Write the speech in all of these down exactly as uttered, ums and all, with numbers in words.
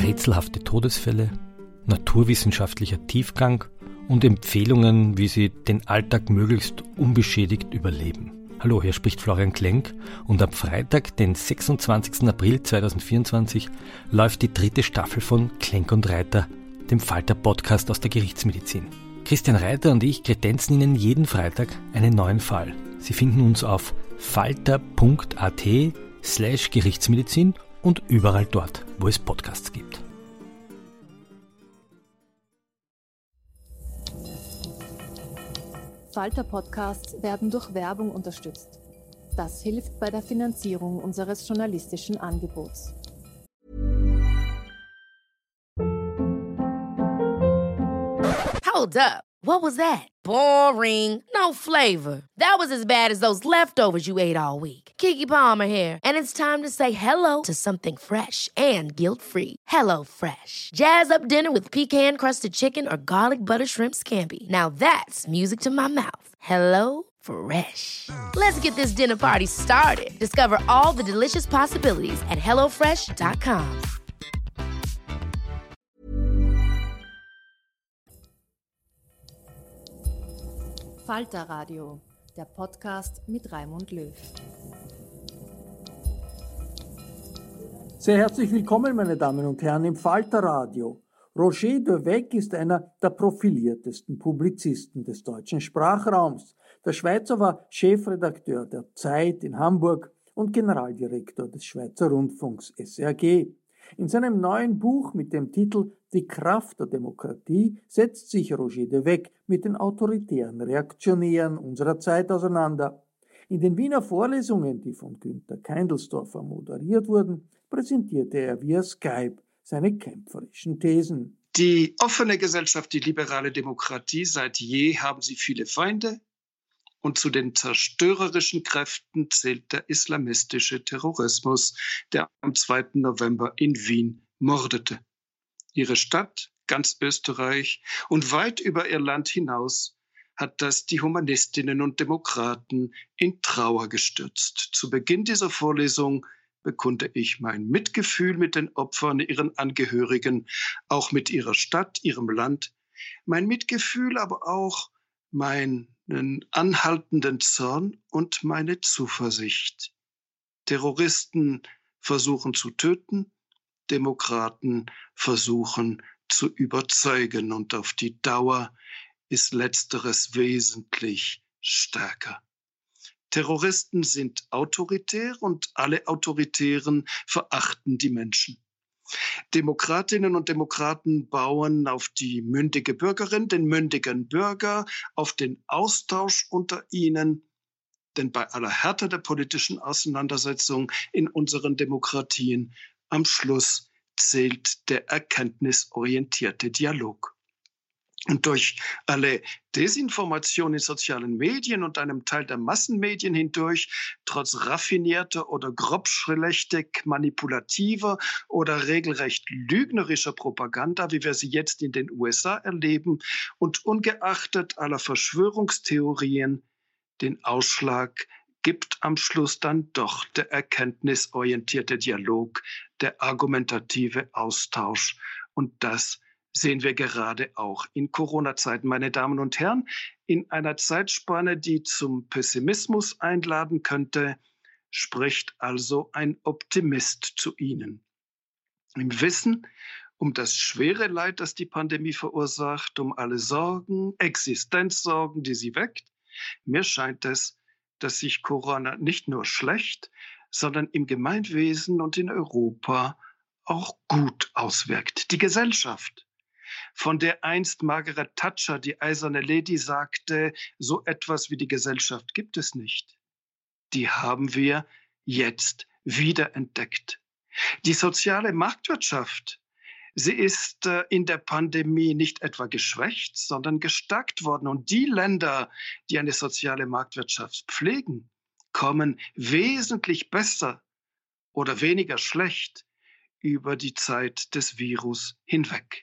rätselhafte Todesfälle, naturwissenschaftlicher Tiefgang und Empfehlungen, wie Sie den Alltag möglichst unbeschädigt überleben. Hallo, hier spricht Florian Klenk und am Freitag, den sechsundzwanzigsten April zweitausendvierundzwanzig, läuft die dritte Staffel von Klenk und Reiter, dem Falter-Podcast aus der Gerichtsmedizin. Christian Reiter und ich kredenzen Ihnen jeden Freitag einen neuen Fall. Sie finden uns auf falter.at slash Gerichtsmedizin und überall dort, wo es Podcasts gibt. Falter-Podcasts werden durch Werbung unterstützt. Das hilft bei der Finanzierung unseres journalistischen Angebots. Hold up. What was that? Boring. No flavor. That was as bad as those leftovers you ate all week. Keke Palmer here, and it's time to say hello to something fresh and guilt-free. Hello Fresh. Jazz up dinner with pecan-crusted chicken or garlic butter shrimp scampi. Now that's music to my mouth. Hello Fresh. Let's get this dinner party started. Discover all the delicious possibilities at hello fresh dot com. Falter Radio, der Podcast mit Raimund Löw. Sehr herzlich willkommen, meine Damen und Herren, im Falter Radio. Roger de Weck ist einer der profiliertesten Publizisten des deutschen Sprachraums. Der Schweizer war Chefredakteur der Zeit in Hamburg und Generaldirektor des Schweizer Rundfunks S R G. In seinem neuen Buch mit dem Titel Die Kraft der Demokratie setzt sich Roger de Weck mit den autoritären Reaktionären unserer Zeit auseinander. In den Wiener Vorlesungen, die von Günther Keindelsdorfer moderiert wurden, präsentierte er via Skype seine kämpferischen Thesen. Die offene Gesellschaft, die liberale Demokratie, seit je haben sie viele Feinde. Und zu den zerstörerischen Kräften zählt der islamistische Terrorismus, der am zweiten November in Wien mordete. Ihre Stadt, ganz Österreich und weit über ihr Land hinaus hat das die Humanistinnen und Demokraten in Trauer gestürzt. Zu Beginn dieser Vorlesung bekunde ich mein Mitgefühl mit den Opfern, ihren Angehörigen, auch mit ihrer Stadt, ihrem Land. Mein Mitgefühl, aber auch meinen anhaltenden Zorn und meine Zuversicht. Terroristen versuchen zu töten, Demokraten versuchen zu überzeugen und auf die Dauer ist Letzteres wesentlich stärker. Terroristen sind autoritär und alle Autoritären verachten die Menschen. Demokratinnen und Demokraten bauen auf die mündige Bürgerin, den mündigen Bürger, auf den Austausch unter ihnen. Denn bei aller Härte der politischen Auseinandersetzung in unseren Demokratien am Schluss zählt der erkenntnisorientierte Dialog. Und durch alle Desinformation in sozialen Medien und einem Teil der Massenmedien hindurch, trotz raffinierter oder grobschlächtig manipulativer oder regelrecht lügnerischer Propaganda, wie wir sie jetzt in den U S A erleben, und ungeachtet aller Verschwörungstheorien, den Ausschlag gibt am Schluss dann doch der erkenntnisorientierte Dialog, der argumentative Austausch. Und das sehen wir gerade auch in Corona-Zeiten, meine Damen und Herren, in einer Zeitspanne, die zum Pessimismus einladen könnte, spricht also ein Optimist zu Ihnen. Im Wissen um das schwere Leid, das die Pandemie verursacht, um alle Sorgen, Existenzsorgen, die sie weckt, mir scheint es, dass sich Corona nicht nur schlecht, sondern im Gemeinwesen und in Europa auch gut auswirkt. Die Gesellschaft, von der einst Margaret Thatcher, die eiserne Lady, sagte, so etwas wie die Gesellschaft gibt es nicht. Die haben wir jetzt wiederentdeckt. Die soziale Marktwirtschaft, sie ist äh, in der Pandemie nicht etwa geschwächt, sondern gestärkt worden. Und die Länder, die eine soziale Marktwirtschaft pflegen, kommen wesentlich besser oder weniger schlecht über die Zeit des Virus hinweg.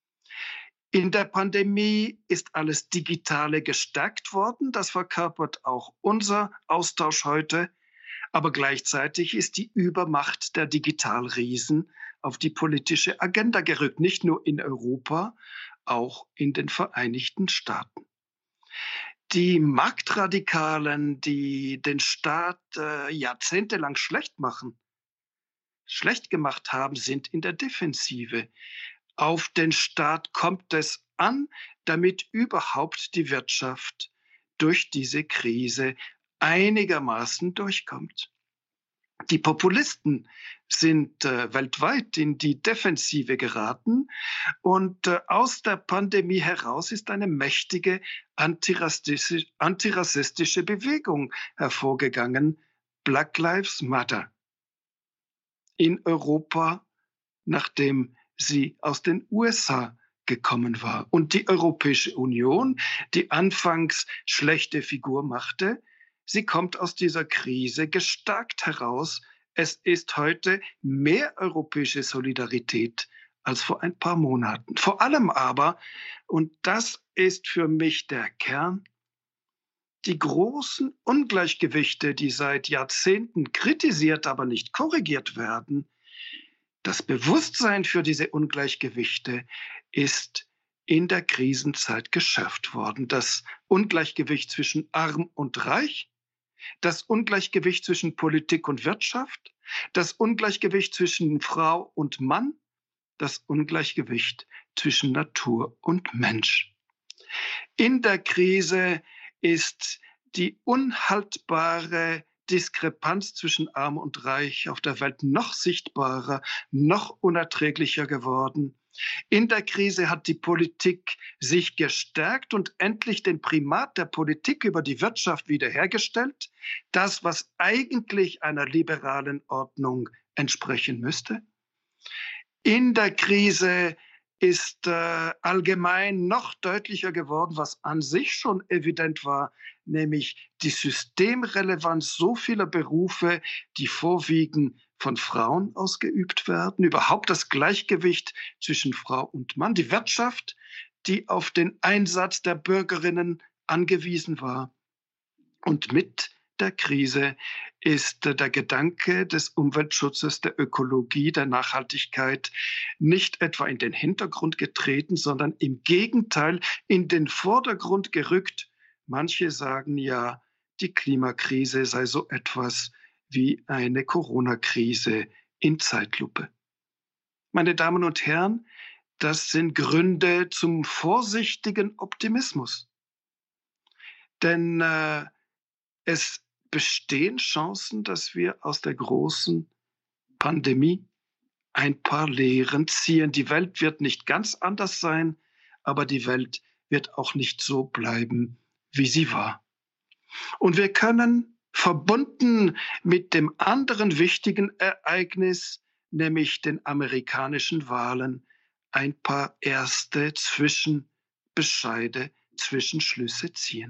In der Pandemie ist alles Digitale gestärkt worden. Das verkörpert auch unser Austausch heute. Aber gleichzeitig ist die Übermacht der Digitalriesen auf die politische Agenda gerückt, nicht nur in Europa, auch in den Vereinigten Staaten. Die Marktradikalen, die den Staat äh, jahrzehntelang schlecht machen, schlecht gemacht haben, sind in der Defensive. Auf den Staat kommt es an, damit überhaupt die Wirtschaft durch diese Krise einigermaßen durchkommt. Die Populisten sind äh, weltweit in die Defensive geraten und äh, aus der Pandemie heraus ist eine mächtige antirassistische, antirassistische Bewegung hervorgegangen, Black Lives Matter. In Europa, nachdem sie aus den U S A gekommen war. Und die Europäische Union, die anfangs schlechte Figur machte, sie kommt aus dieser Krise gestärkt heraus. Es ist heute mehr europäische Solidarität als vor ein paar Monaten. Vor allem aber, und das ist für mich der Kern, die großen Ungleichgewichte, die seit Jahrzehnten kritisiert, aber nicht korrigiert werden, das Bewusstsein für diese Ungleichgewichte ist in der Krisenzeit geschärft worden. Das Ungleichgewicht zwischen Arm und Reich, das Ungleichgewicht zwischen Politik und Wirtschaft, das Ungleichgewicht zwischen Frau und Mann, das Ungleichgewicht zwischen Natur und Mensch. In der Krise ist die unhaltbare Diskrepanz zwischen Arm und Reich auf der Welt noch sichtbarer, noch unerträglicher geworden. In der Krise hat die Politik sich gestärkt und endlich den Primat der Politik über die Wirtschaft wiederhergestellt. Das, was eigentlich einer liberalen Ordnung entsprechen müsste. In der Krise ist äh, allgemein noch deutlicher geworden, was an sich schon evident war, nämlich die Systemrelevanz so vieler Berufe, die vorwiegend von Frauen ausgeübt werden, überhaupt das Gleichgewicht zwischen Frau und Mann, die Wirtschaft, die auf den Einsatz der Bürgerinnen angewiesen war. Und mit der Krise ist der Gedanke des Umweltschutzes, der Ökologie, der Nachhaltigkeit nicht etwa in den Hintergrund getreten, sondern im Gegenteil in den Vordergrund gerückt. Manche sagen ja, die Klimakrise sei so etwas wie eine Corona-Krise in Zeitlupe. Meine Damen und Herren, das sind Gründe zum vorsichtigen Optimismus. Denn äh, es bestehen Chancen, dass wir aus der großen Pandemie ein paar Lehren ziehen. Die Welt wird nicht ganz anders sein, aber die Welt wird auch nicht so bleiben, wie sie war. Und wir können verbunden mit dem anderen wichtigen Ereignis, nämlich den amerikanischen Wahlen, ein paar erste Zwischenbescheide, Zwischenschlüsse ziehen.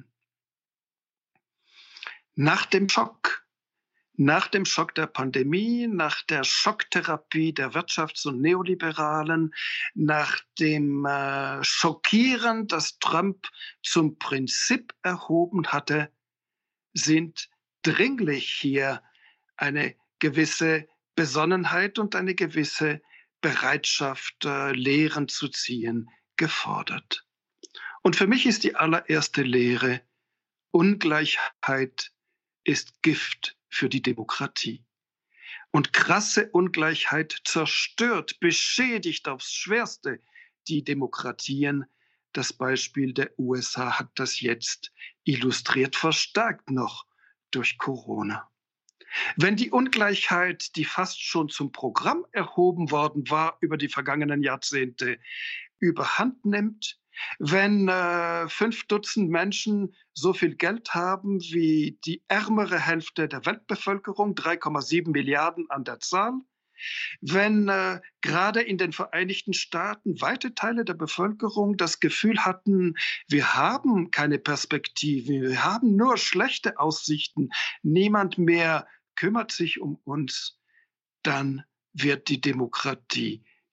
Nach dem Schock, nach dem Schock der Pandemie, nach der Schocktherapie der Wirtschafts- und Neoliberalen, nach dem äh, Schockieren, das Trump zum Prinzip erhoben hatte, sind dringlich hier eine gewisse Besonnenheit und eine gewisse Bereitschaft, äh, Lehren zu ziehen, gefordert. Und für mich ist die allererste Lehre: Ungleichheit ist Gift für die Demokratie. Und krasse Ungleichheit zerstört, beschädigt aufs Schwerste die Demokratien. Das Beispiel der U S A hat das jetzt illustriert, verstärkt noch durch Corona. Wenn die Ungleichheit, die fast schon zum Programm erhoben worden war über die vergangenen Jahrzehnte, überhand nimmt, wenn äh, fünf Dutzend Menschen so viel Geld haben wie die ärmere Hälfte der Weltbevölkerung, drei Komma sieben Milliarden an der Zahl, wenn äh, gerade in den Vereinigten Staaten weite Teile der Bevölkerung das Gefühl hatten, wir haben keine Perspektive, wir haben nur schlechte Aussichten, niemand mehr kümmert sich um uns, dann wird die Demokratie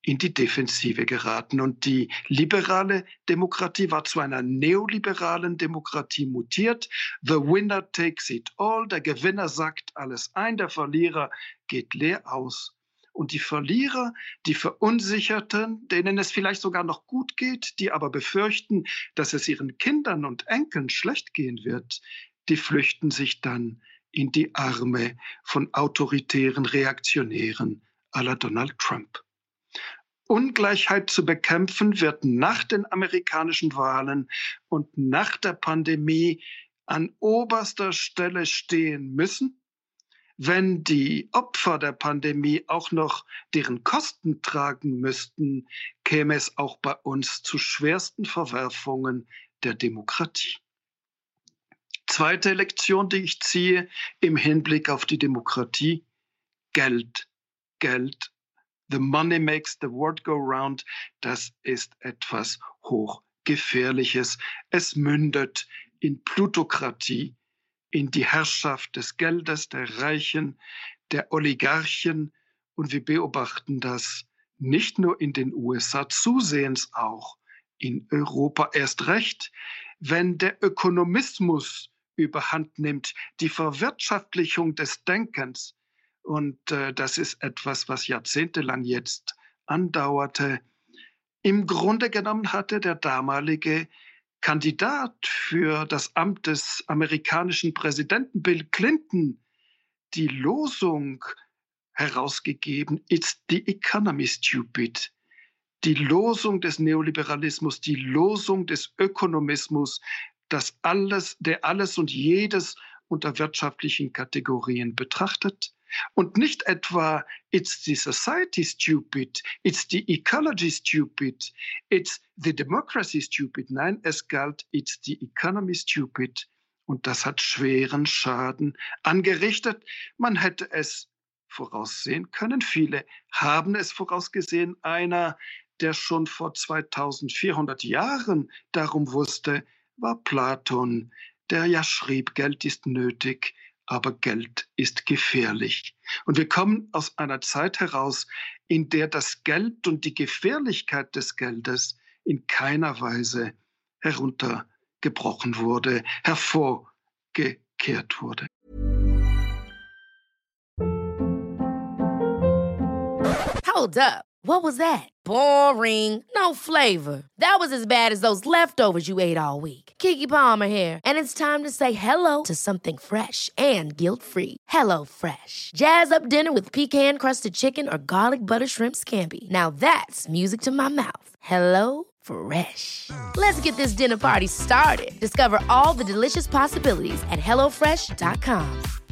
in die Defensive geraten. Und die liberale Demokratie war zu einer neoliberalen Demokratie mutiert. The winner takes it all. Der Gewinner sagt alles ein, der Verlierer geht leer aus. Und die Verlierer, die Verunsicherten, denen es vielleicht sogar noch gut geht, die aber befürchten, dass es ihren Kindern und Enkeln schlecht gehen wird, die flüchten sich dann in die Arme von autoritären Reaktionären à la Donald Trump. Ungleichheit zu bekämpfen wird nach den amerikanischen Wahlen und nach der Pandemie an oberster Stelle stehen müssen. Wenn die Opfer der Pandemie auch noch deren Kosten tragen müssten, käme es auch bei uns zu schwersten Verwerfungen der Demokratie. Zweite Lektion, die ich ziehe im Hinblick auf die Demokratie: Geld, Geld. The money makes the world go round. Das ist etwas Hochgefährliches. Es mündet in Plutokratie, in die Herrschaft des Geldes, der Reichen, der Oligarchen. Und wir beobachten das nicht nur in den U S A, zusehends auch in Europa. Erst recht, wenn der Ökonomismus überhand nimmt, die Verwirtschaftlichung des Denkens. Und äh, das ist etwas, was jahrzehntelang jetzt andauerte. Im Grunde genommen hatte der damalige Kandidat für das Amt des amerikanischen Präsidenten Bill Clinton die Losung herausgegeben: It's the economy, stupid. Die Losung des Neoliberalismus, die Losung des Ökonomismus, das alles, der alles und jedes unter wirtschaftlichen Kategorien betrachtet. Und nicht etwa, it's the society stupid, it's the ecology stupid, it's the democracy stupid. Nein, es galt, it's the economy stupid. Und das hat schweren Schaden angerichtet. Man hätte es voraussehen können. Viele haben es vorausgesehen. Einer, der schon vor zweitausendvierhundert Jahren darum wusste, war Platon, der ja schrieb, Geld ist nötig, aber Geld ist gefährlich. Und wir kommen aus einer Zeit heraus, in der das Geld und die Gefährlichkeit des Geldes in keiner Weise heruntergebrochen wurde, hervorgekehrt wurde. Hold up. What was that? Boring. No flavor. That was as bad as those leftovers you ate all week. Keke Palmer here, and it's time to say hello to something fresh and guilt-free. Hello Fresh. Jazz up dinner with pecan-crusted chicken or garlic butter shrimp scampi. Now that's music to my mouth. Hello Fresh. Let's get this dinner party started. Discover all the delicious possibilities at hello fresh dot com.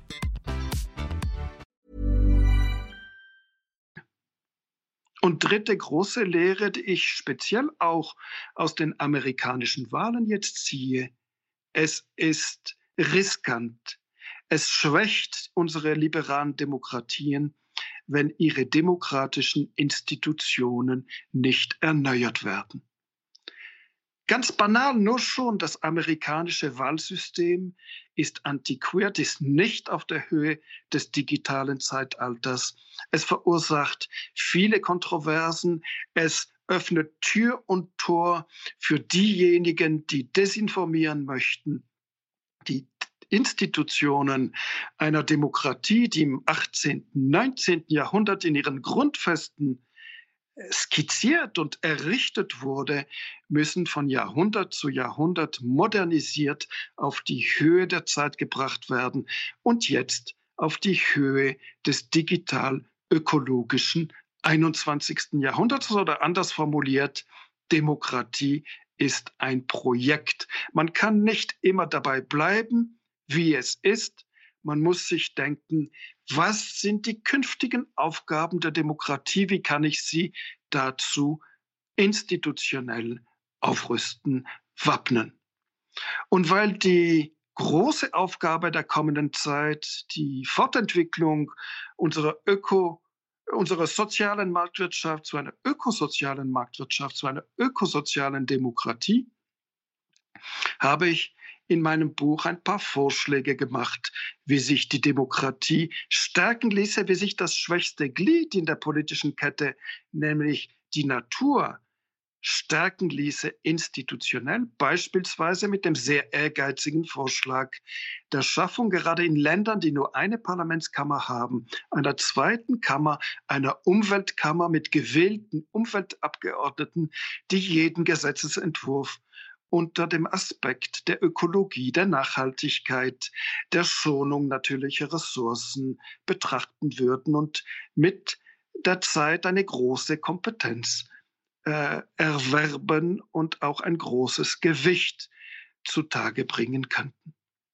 Und dritte große Lehre, die ich speziell auch aus den amerikanischen Wahlen jetzt ziehe: Es ist riskant. Es schwächt unsere liberalen Demokratien, wenn ihre demokratischen Institutionen nicht erneuert werden. Ganz banal, nur schon das amerikanische Wahlsystem ist antiquiert, ist nicht auf der Höhe des digitalen Zeitalters. Es verursacht viele Kontroversen. Es öffnet Tür und Tor für diejenigen, die desinformieren möchten. Die Institutionen einer Demokratie, die im achtzehnten, neunzehnten Jahrhundert in ihren Grundfesten skizziert und errichtet wurde, müssen von Jahrhundert zu Jahrhundert modernisiert, auf die Höhe der Zeit gebracht werden und jetzt auf die Höhe des digital-ökologischen einundzwanzigsten Jahrhunderts, oder anders formuliert: Demokratie ist ein Projekt. Man kann nicht immer dabei bleiben, wie es ist. Man muss sich denken, was sind die künftigen Aufgaben der Demokratie? Wie kann ich sie dazu institutionell aufrüsten, wappnen? Und weil die große Aufgabe der kommenden Zeit die Fortentwicklung unserer Öko, unserer sozialen Marktwirtschaft zu einer ökosozialen Marktwirtschaft, zu einer ökosozialen Demokratie, habe ich in meinem Buch ein paar Vorschläge gemacht, wie sich die Demokratie stärken ließe, wie sich das schwächste Glied in der politischen Kette, nämlich die Natur, stärken ließe institutionell, beispielsweise mit dem sehr ehrgeizigen Vorschlag der Schaffung, gerade in Ländern, die nur eine Parlamentskammer haben, einer zweiten Kammer, einer Umweltkammer mit gewählten Umweltabgeordneten, die jeden Gesetzesentwurf unter dem Aspekt der Ökologie, der Nachhaltigkeit, der Schonung natürlicher Ressourcen betrachten würden und mit der Zeit eine große Kompetenz äh, erwerben und auch ein großes Gewicht zutage bringen könnten.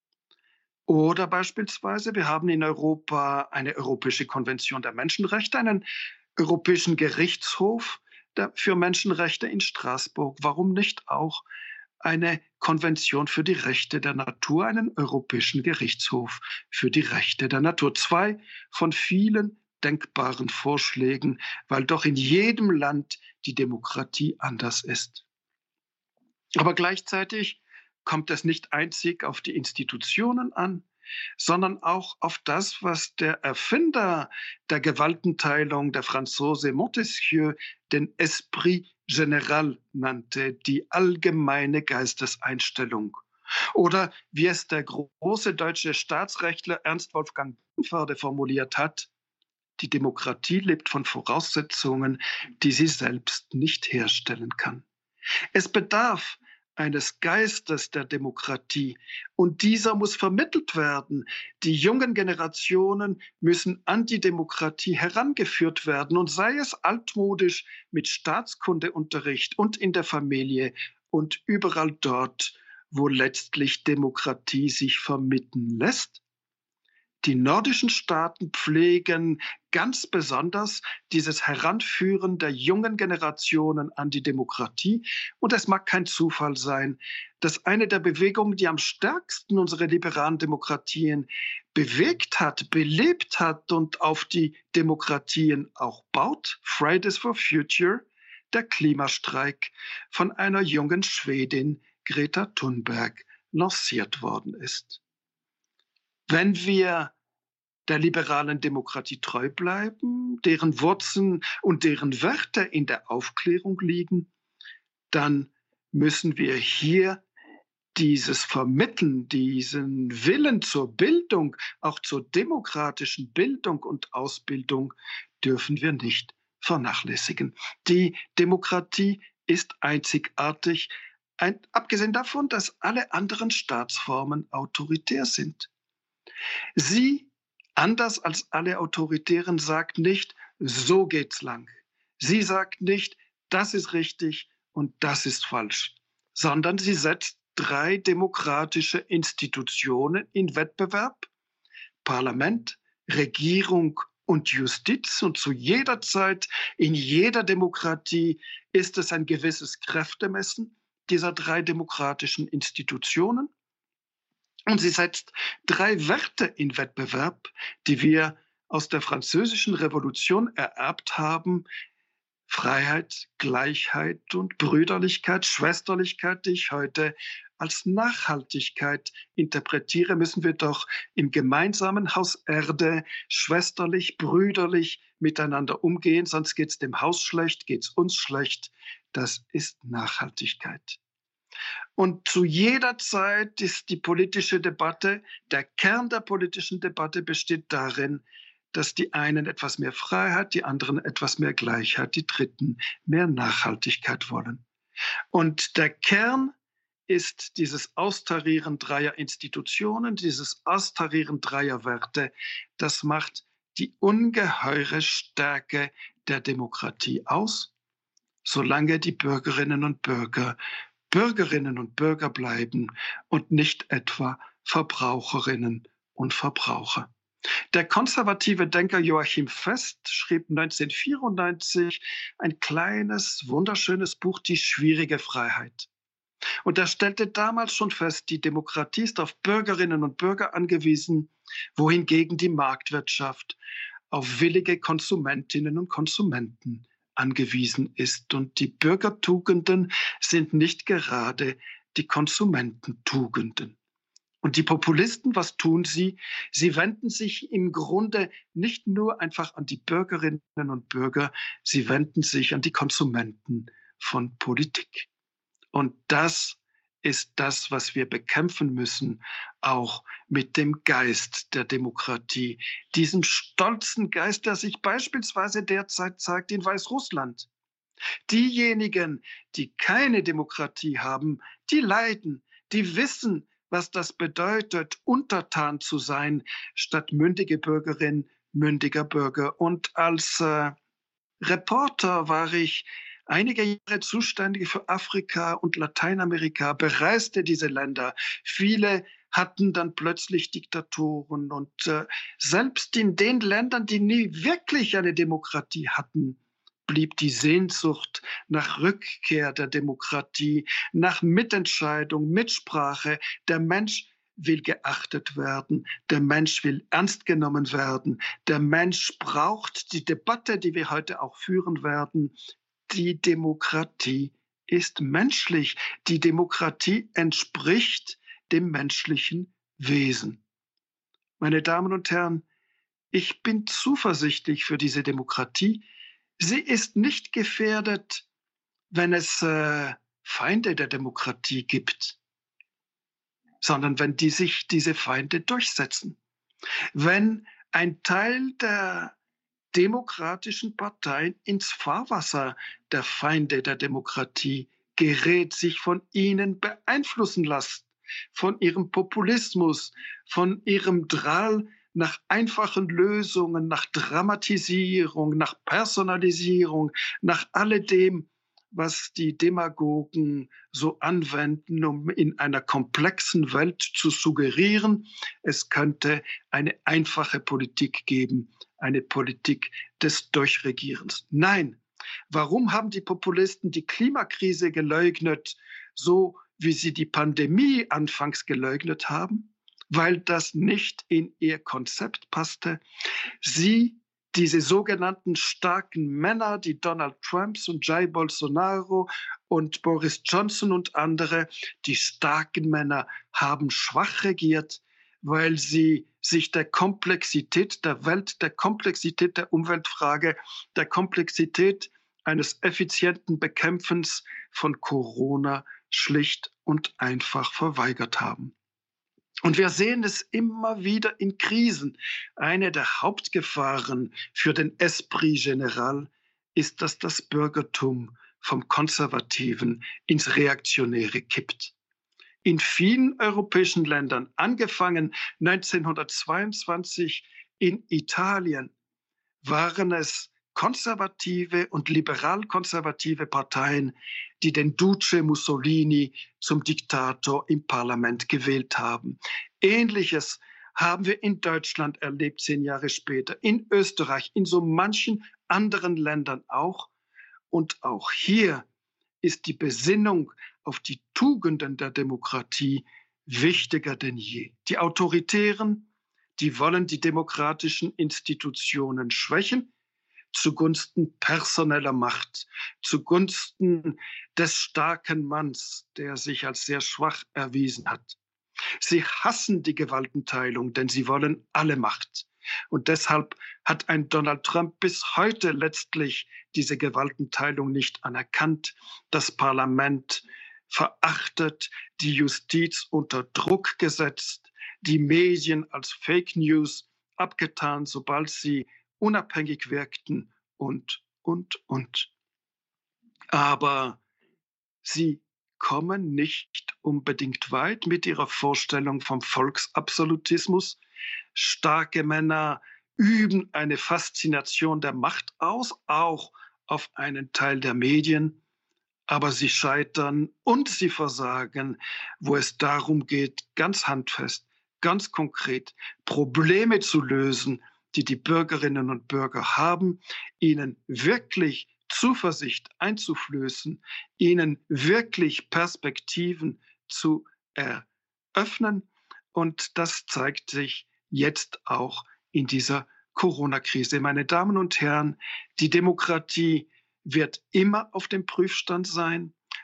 Oder beispielsweise, wir haben in Europa eine Europäische Konvention der Menschenrechte, einen Europäischen Gerichtshof für Menschenrechte in Straßburg. Warum nicht auch eine Konvention für die Rechte der Natur, einen Europäischen Gerichtshof für die Rechte der Natur? Zwei von vielen denkbaren Vorschlägen, weil doch in jedem Land die Demokratie anders ist. Aber gleichzeitig kommt es nicht einzig auf die Institutionen an, sondern auch auf das, was der Erfinder der Gewaltenteilung, der Franzose Montesquieu, den Esprit général nannte, die allgemeine Geisteseinstellung. Oder wie es der große deutsche Staatsrechtler Ernst Wolfgang Böhm formuliert hat: Die Demokratie lebt von Voraussetzungen, die sie selbst nicht herstellen kann. Es bedarf eines Geistes der Demokratie und dieser muss vermittelt werden. Die jungen Generationen müssen an die Demokratie herangeführt werden und sei es altmodisch mit Staatskundeunterricht und in der Familie und überall dort, wo letztlich Demokratie sich vermitteln lässt. Die nordischen Staaten pflegen ganz besonders dieses Heranführen der jungen Generationen an die Demokratie. Und es mag kein Zufall sein, dass eine der Bewegungen, die am stärksten unsere liberalen Demokratien bewegt hat, belebt hat und auf die Demokratien auch baut, Fridays for Future, der Klimastreik, von einer jungen Schwedin, Greta Thunberg, lanciert worden ist. Wenn wir der liberalen Demokratie treu bleiben, deren Wurzeln und deren Werte in der Aufklärung liegen, dann müssen wir hier dieses Vermitteln, diesen Willen zur Bildung, auch zur demokratischen Bildung und Ausbildung, dürfen wir nicht vernachlässigen. Die Demokratie ist einzigartig, ein, abgesehen davon, dass alle anderen Staatsformen autoritär sind. Sie, anders als alle Autoritären, sagt nicht, so geht's lang. Sie sagt nicht, das ist richtig und das ist falsch, sondern sie setzt drei demokratische Institutionen in Wettbewerb: Parlament, Regierung und Justiz. Und zu jeder Zeit, in jeder Demokratie, ist es ein gewisses Kräftemessen dieser drei demokratischen Institutionen. Und sie setzt drei Werte in Wettbewerb, die wir aus der Französischen Revolution ererbt haben: Freiheit, Gleichheit und Brüderlichkeit, Schwesterlichkeit, die ich heute als Nachhaltigkeit interpretiere. Müssen wir doch im gemeinsamen Haus Erde schwesterlich, brüderlich miteinander umgehen, sonst geht's dem Haus schlecht, geht's uns schlecht. Das ist Nachhaltigkeit. Und zu jeder Zeit ist die politische Debatte, der Kern der politischen Debatte besteht darin, dass die einen etwas mehr Freiheit, die anderen etwas mehr Gleichheit, die Dritten mehr Nachhaltigkeit wollen. Und der Kern ist dieses Austarieren dreier Institutionen, dieses Austarieren dreier Werte. Das macht die ungeheure Stärke der Demokratie aus, solange die Bürgerinnen und Bürger Bürgerinnen und Bürger bleiben und nicht etwa Verbraucherinnen und Verbraucher. Der konservative Denker Joachim Fest schrieb neunzehnhundertvierundneunzig ein kleines, wunderschönes Buch, Die schwierige Freiheit. Und er stellte damals schon fest, die Demokratie ist auf Bürgerinnen und Bürger angewiesen, wohingegen die Marktwirtschaft auf willige Konsumentinnen und Konsumenten angewiesen ist. Und die Bürgertugenden sind nicht gerade die Konsumententugenden. Und die Populisten, was tun sie? Sie wenden sich im Grunde nicht nur einfach an die Bürgerinnen und Bürger, sie wenden sich an die Konsumenten von Politik. Und das ist das, was wir bekämpfen müssen, auch mit dem Geist der Demokratie, diesem stolzen Geist, der sich beispielsweise derzeit zeigt in Weißrussland. Diejenigen, die keine Demokratie haben, die leiden, die wissen, was das bedeutet, untertan zu sein, statt mündige Bürgerin, mündiger Bürger. Und als äh, Reporter war ich einige Jahre zuständig für Afrika und Lateinamerika, bereiste diese Länder. Viele hatten dann plötzlich Diktatoren. Und äh, selbst in den Ländern, die nie wirklich eine Demokratie hatten, blieb die Sehnsucht nach Rückkehr der Demokratie, nach Mitentscheidung, Mitsprache. Der Mensch will geachtet werden, der Mensch will ernst genommen werden, der Mensch braucht die Debatte, die wir heute auch führen werden. Die Demokratie ist menschlich. Die Demokratie entspricht dem menschlichen Wesen. Meine Damen und Herren, ich bin zuversichtlich für diese Demokratie. Sie ist nicht gefährdet, wenn es äh, Feinde der Demokratie gibt, sondern wenn die sich diese Feinde durchsetzen. Wenn ein Teil der demokratischen Parteien ins Fahrwasser der Feinde der Demokratie gerät, sich von ihnen beeinflussen lässt, von ihrem Populismus, von ihrem Drall nach einfachen Lösungen, nach Dramatisierung, nach Personalisierung, nach alledem, was die Demagogen so anwenden, um in einer komplexen Welt zu suggerieren, es könnte eine einfache Politik geben, eine Politik des Durchregierens. Nein, warum haben die Populisten die Klimakrise geleugnet, so wie sie die Pandemie anfangs geleugnet haben? Weil das nicht in ihr Konzept passte. Sie, diese sogenannten starken Männer, die Donald Trumps und Jair Bolsonaro und Boris Johnson und andere, die starken Männer haben schwach regiert, weil sie sich der Komplexität der Welt, der Komplexität der Umweltfrage, der Komplexität eines effizienten Bekämpfens von Corona schlicht und einfach verweigert haben. Und wir sehen es immer wieder in Krisen. Eine der Hauptgefahren für den Esprit Général ist, dass das Bürgertum vom Konservativen ins Reaktionäre kippt. In vielen europäischen Ländern, angefangen neunzehnhundertzweiundzwanzig in Italien, waren es konservative und liberal-konservative Parteien, die den Duce Mussolini zum Diktator im Parlament gewählt haben. Ähnliches haben wir in Deutschland erlebt, zehn Jahre später, in Österreich, in so manchen anderen Ländern auch. Und auch hier ist die Besinnung auf die Tugenden der Demokratie wichtiger denn je. Die Autoritären, die wollen die demokratischen Institutionen schwächen, zugunsten personeller Macht, zugunsten des starken Manns, der sich als sehr schwach erwiesen hat. Sie hassen die Gewaltenteilung, denn sie wollen alle Macht. Und deshalb hat ein Donald Trump bis heute letztlich diese Gewaltenteilung nicht anerkannt, das Parlament verachtet, die Justiz unter Druck gesetzt, die Medien als Fake News abgetan, sobald sie unabhängig wirkten und, und, und. Aber sie kommen nicht unbedingt weit mit ihrer Vorstellung vom Volksabsolutismus. Starke Männer üben eine Faszination der Macht aus, auch auf einen Teil der Medien. Aber sie scheitern und sie versagen, wo es darum geht, ganz handfest, ganz konkret Probleme zu lösen, die die Bürgerinnen und Bürger haben, ihnen wirklich Zuversicht einzuflößen, ihnen wirklich Perspektiven zu eröffnen. Und das zeigt sich jetzt auch in dieser Corona-Krise. Meine Damen und Herren, die Demokratie wird immer auf dem Prüfstand sein.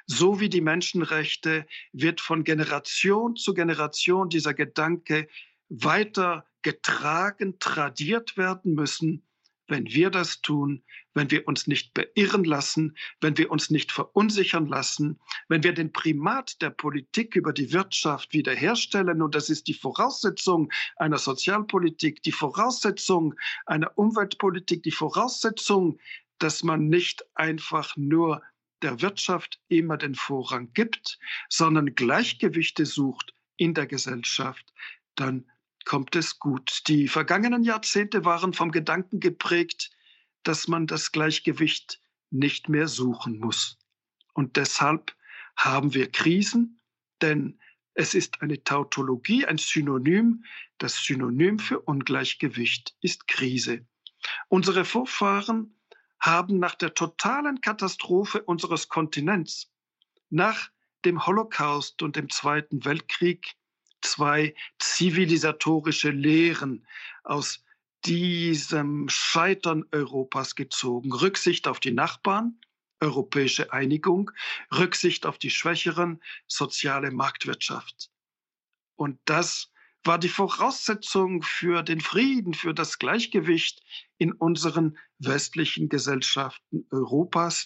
so wie die Menschenrechte wird von Generation zu Generation dieser Gedanke weiter getragen, tradiert werden müssen, wenn wir das tun, wenn wir uns nicht beirren lassen, wenn wir uns nicht verunsichern lassen, wenn wir den Primat der Politik über die Wirtschaft wiederherstellen. Und das ist die Voraussetzung einer Sozialpolitik, die Voraussetzung einer Umweltpolitik, die Voraussetzung, dass man nicht einfach nur der Wirtschaft immer den Vorrang gibt, sondern Gleichgewichte sucht in der Gesellschaft, dann kommt es gut. Die vergangenen Jahrzehnte waren vom Gedanken geprägt, dass man das Gleichgewicht nicht mehr suchen muss. Und deshalb haben wir Krisen, denn es ist eine Tautologie, ein Synonym. Das Synonym für Ungleichgewicht ist Krise. Unsere Vorfahren haben nach der totalen Katastrophe unseres Kontinents, nach dem Holocaust und dem Zweiten Weltkrieg, zwei zivilisatorische Lehren aus diesem Scheitern Europas gezogen. Rücksicht auf die Nachbarn, europäische Einigung, Rücksicht auf die Schwächeren, soziale Marktwirtschaft. Und das war die Voraussetzung für den Frieden, für das Gleichgewicht in unseren westlichen Gesellschaften Europas.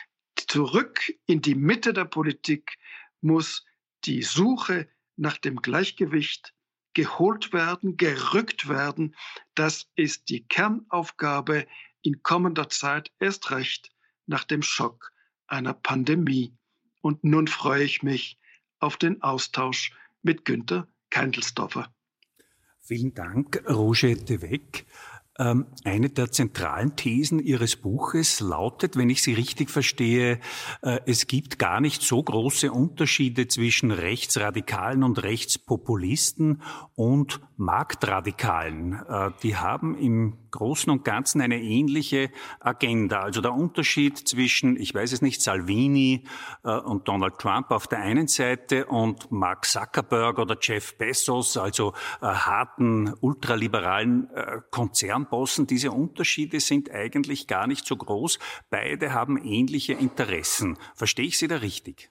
Zurück in die Mitte der Politik muss die Suche nach dem Gleichgewicht geholt werden, gerückt werden. Das ist die Kernaufgabe in kommender Zeit, erst recht nach dem Schock einer Pandemie. Und nun freue ich mich auf den Austausch mit Günther Keindelsdorfer. Vielen Dank, Roger de Weck. Ähm, eine der zentralen Thesen Ihres Buches lautet, wenn ich Sie richtig verstehe, äh, es gibt gar nicht so große Unterschiede zwischen Rechtsradikalen und Rechtspopulisten und Marktradikalen. Äh, die haben im Großen und Ganzen eine ähnliche Agenda. Also der Unterschied zwischen, ich weiß es nicht, Salvini äh, und Donald Trump auf der einen Seite und Mark Zuckerberg oder Jeff Bezos, also äh, harten, ultraliberalen äh, Konzernbossen, diese Unterschiede sind eigentlich gar nicht so groß. Beide haben ähnliche Interessen. Verstehe ich Sie da richtig?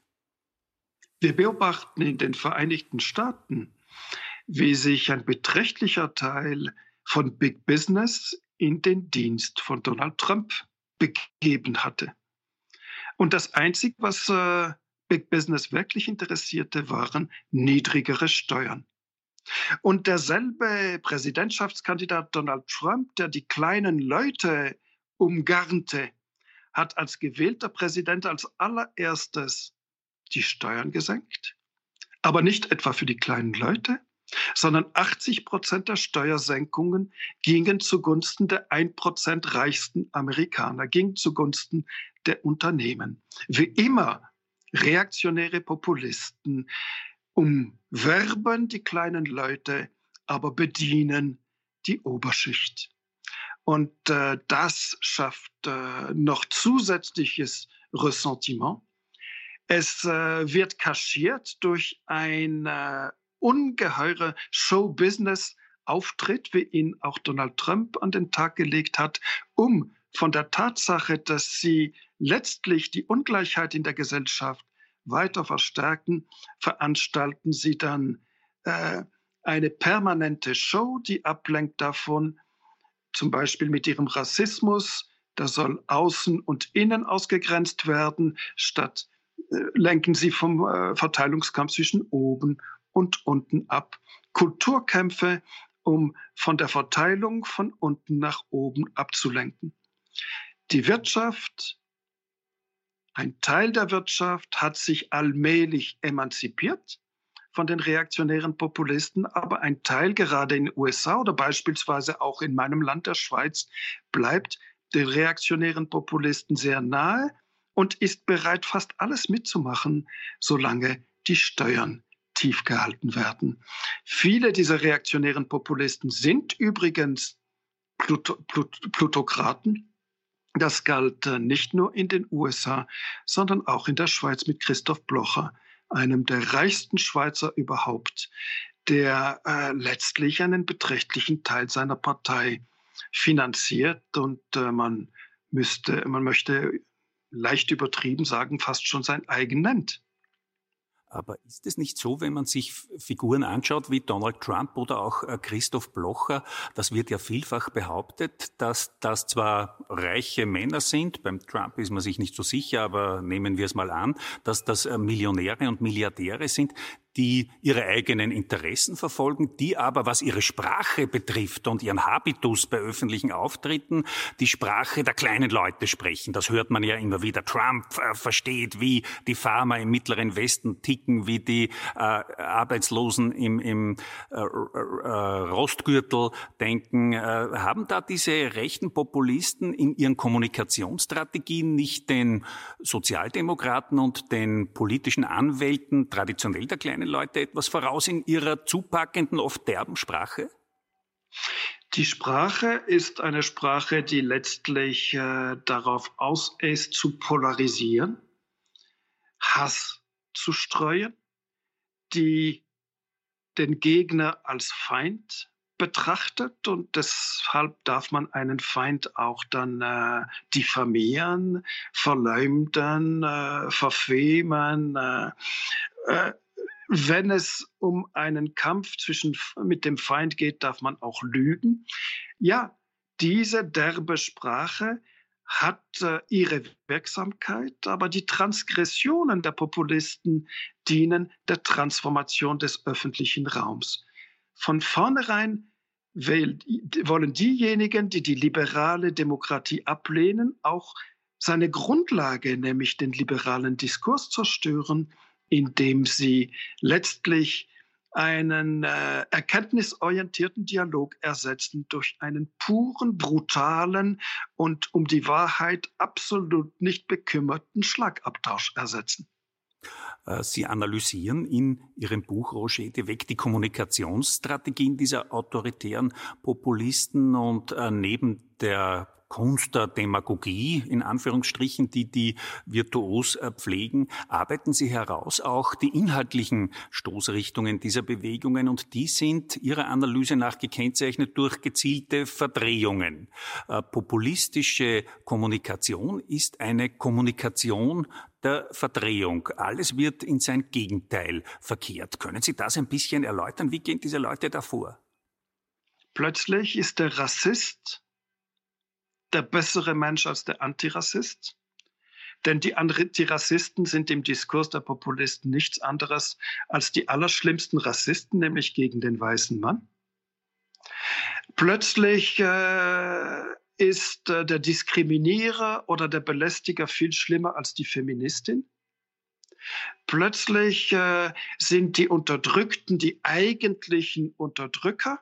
Wir beobachten in den Vereinigten Staaten, wie sich ein beträchtlicher Teil von Big Business in den Dienst von Donald Trump begeben hatte. Und das Einzige, was äh, Big Business wirklich interessierte, waren niedrigere Steuern. Und derselbe Präsidentschaftskandidat Donald Trump, der die kleinen Leute umgarnte, hat als gewählter Präsident als allererstes die Steuern gesenkt. Aber nicht etwa für die kleinen Leute, sondern achtzig Prozent der Steuersenkungen gingen zugunsten der ein Prozent reichsten Amerikaner, gingen zugunsten der Unternehmen. Wie immer, reaktionäre Populisten umwerben die kleinen Leute, aber bedienen die Oberschicht. Und äh, das schafft äh, noch zusätzliches Ressentiment. Es äh, wird kaschiert durch ein äh, ungeheure Show-Business-Auftritt, wie ihn auch Donald Trump an den Tag gelegt hat, um von der Tatsache, dass sie letztlich die Ungleichheit in der Gesellschaft weiter verstärken, veranstalten sie dann äh, eine permanente Show, die ablenkt davon, zum Beispiel mit ihrem Rassismus, da soll außen und innen ausgegrenzt werden, statt äh, lenken sie vom äh, Verteilungskampf zwischen oben und unten ab. Kulturkämpfe, um von der Verteilung von unten nach oben abzulenken. Die Wirtschaft, ein Teil der Wirtschaft hat sich allmählich emanzipiert von den reaktionären Populisten, aber ein Teil, gerade in den U S A oder beispielsweise auch in meinem Land der Schweiz, bleibt den reaktionären Populisten sehr nahe und ist bereit, fast alles mitzumachen, solange die Steuern tief gehalten werden. Viele dieser reaktionären Populisten sind übrigens Plut- Plut- Plutokraten. Das galt nicht nur in den U S A, sondern auch in der Schweiz mit Christoph Blocher, einem der reichsten Schweizer überhaupt, der äh, letztlich einen beträchtlichen Teil seiner Partei finanziert. Und äh, man müsste, man möchte leicht übertrieben sagen, fast schon sein eigen nennt. Aber ist es nicht so, wenn man sich Figuren anschaut wie Donald Trump oder auch Christoph Blocher, das wird ja vielfach behauptet, dass das zwar reiche Männer sind, beim Trump ist man sich nicht so sicher, aber nehmen wir es mal an, dass das Millionäre und Milliardäre sind, die ihre eigenen Interessen verfolgen, die aber, was ihre Sprache betrifft und ihren Habitus bei öffentlichen Auftritten, die Sprache der kleinen Leute sprechen. Das hört man ja immer wieder. Trump äh, versteht, wie die Farmer im Mittleren Westen ticken, wie die äh, Arbeitslosen im, im äh, äh, Rostgürtel denken. Äh, haben da diese rechten Populisten in ihren Kommunikationsstrategien nicht den Sozialdemokraten und den politischen Anwälten traditionell der kleinen Leute etwas voraus in ihrer zupackenden, oft derben Sprache? Die Sprache ist eine Sprache, die letztlich äh, darauf aus ist, zu polarisieren, Hass zu streuen, die den Gegner als Feind betrachtet, und deshalb darf man einen Feind auch dann äh, diffamieren, verleumden, äh, verfemen, äh, äh, wenn es um einen Kampf zwischen, mit dem Feind geht, darf man auch lügen. Ja, diese derbe Sprache hat äh, ihre Wirksamkeit, aber die Transgressionen der Populisten dienen der Transformation des öffentlichen Raums. Von vornherein will, wollen diejenigen, die die liberale Demokratie ablehnen, auch seine Grundlage, nämlich den liberalen Diskurs, zerstören, indem sie letztlich einen äh, erkenntnisorientierten Dialog ersetzen durch einen puren, brutalen und um die Wahrheit absolut nicht bekümmerten Schlagabtausch ersetzen. Sie analysieren in Ihrem Buch, Roger de Weck, die Kommunikationsstrategien dieser autoritären Populisten und äh, neben der Kunst der Demagogie, in Anführungsstrichen, die die virtuos pflegen, arbeiten Sie heraus auch die inhaltlichen Stoßrichtungen dieser Bewegungen, und die sind Ihrer Analyse nach gekennzeichnet durch gezielte Verdrehungen. Äh, populistische Kommunikation ist eine Kommunikation der Verdrehung. Alles wird in sein Gegenteil verkehrt. Können Sie das ein bisschen erläutern? Wie gehen diese Leute da vor? Plötzlich ist der Rassist der bessere Mensch als der Antirassist. Denn die Antirassisten sind im Diskurs der Populisten nichts anderes als die allerschlimmsten Rassisten, nämlich gegen den weißen Mann. Plötzlich äh, ist äh, der Diskriminierer oder der Belästiger viel schlimmer als die Feministin. Plötzlich äh, sind die Unterdrückten die eigentlichen Unterdrücker.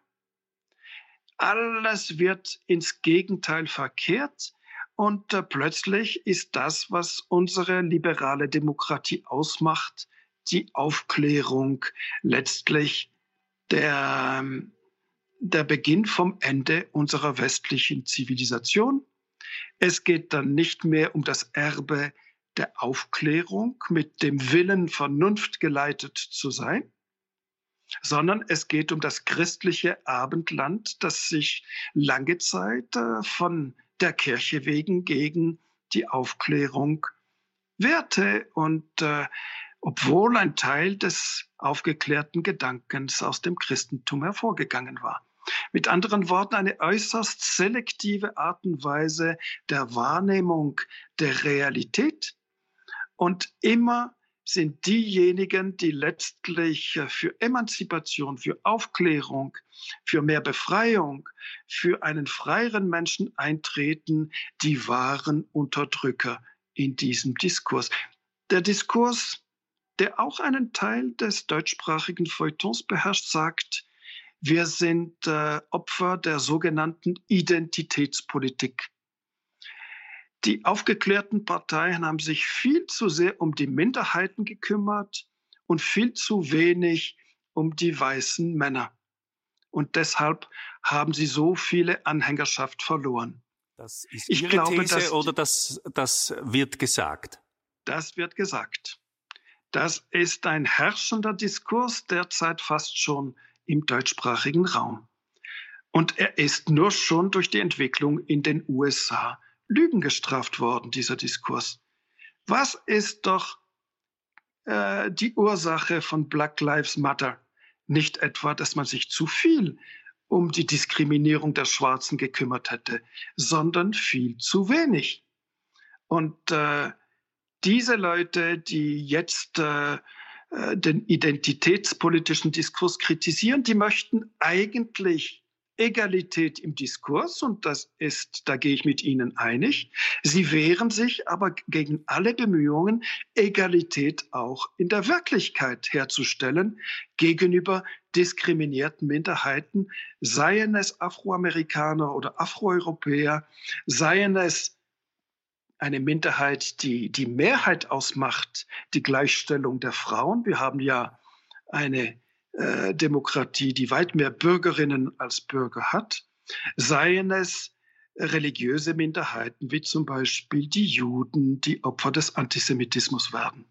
Alles wird ins Gegenteil verkehrt, und äh, plötzlich ist das, was unsere liberale Demokratie ausmacht, die Aufklärung, letztlich der, der Beginn vom Ende unserer westlichen Zivilisation. Es geht dann nicht mehr um das Erbe der Aufklärung, mit dem Willen, Vernunft geleitet zu sein, sondern es geht um das christliche Abendland, das sich lange Zeit äh, von der Kirche wegen gegen die Aufklärung wehrte, und äh, obwohl ein Teil des aufgeklärten Gedankens aus dem Christentum hervorgegangen war. Mit anderen Worten, eine äußerst selektive Art und Weise der Wahrnehmung der Realität, und immer sind diejenigen, die letztlich für Emanzipation, für Aufklärung, für mehr Befreiung, für einen freieren Menschen eintreten, die wahren Unterdrücker in diesem Diskurs. Der Diskurs, der auch einen Teil des deutschsprachigen Feuilletons beherrscht, sagt, wir sind äh, Opfer der sogenannten Identitätspolitik. Die aufgeklärten Parteien haben sich viel zu sehr um die Minderheiten gekümmert und viel zu wenig um die weißen Männer. Und deshalb haben sie so viele Anhängerschaft verloren. Das ist ich Ihre glaube, These, dass, oder das, das wird gesagt? Das wird gesagt. Das ist ein herrschender Diskurs derzeit fast schon im deutschsprachigen Raum. Und er ist nur schon durch die Entwicklung in den U S A Lügen gestraft worden, dieser Diskurs. Was ist doch äh, die Ursache von Black Lives Matter? Nicht etwa, dass man sich zu viel um die Diskriminierung der Schwarzen gekümmert hätte, sondern viel zu wenig. Und äh, diese Leute, die jetzt äh, den identitätspolitischen Diskurs kritisieren, die möchten eigentlich Egalität im Diskurs, und das ist, da gehe ich mit Ihnen einig. Sie wehren sich aber gegen alle Bemühungen, Egalität auch in der Wirklichkeit herzustellen gegenüber diskriminierten Minderheiten, seien es Afroamerikaner oder Afroeuropäer, seien es eine Minderheit, die die Mehrheit ausmacht, die Gleichstellung der Frauen. Wir haben ja eine äh, Demokratie, die weit mehr Bürgerinnen als Bürger hat. Seien es religiöse Minderheiten, wie zum Beispiel die Juden, die Opfer des Antisemitismus werden.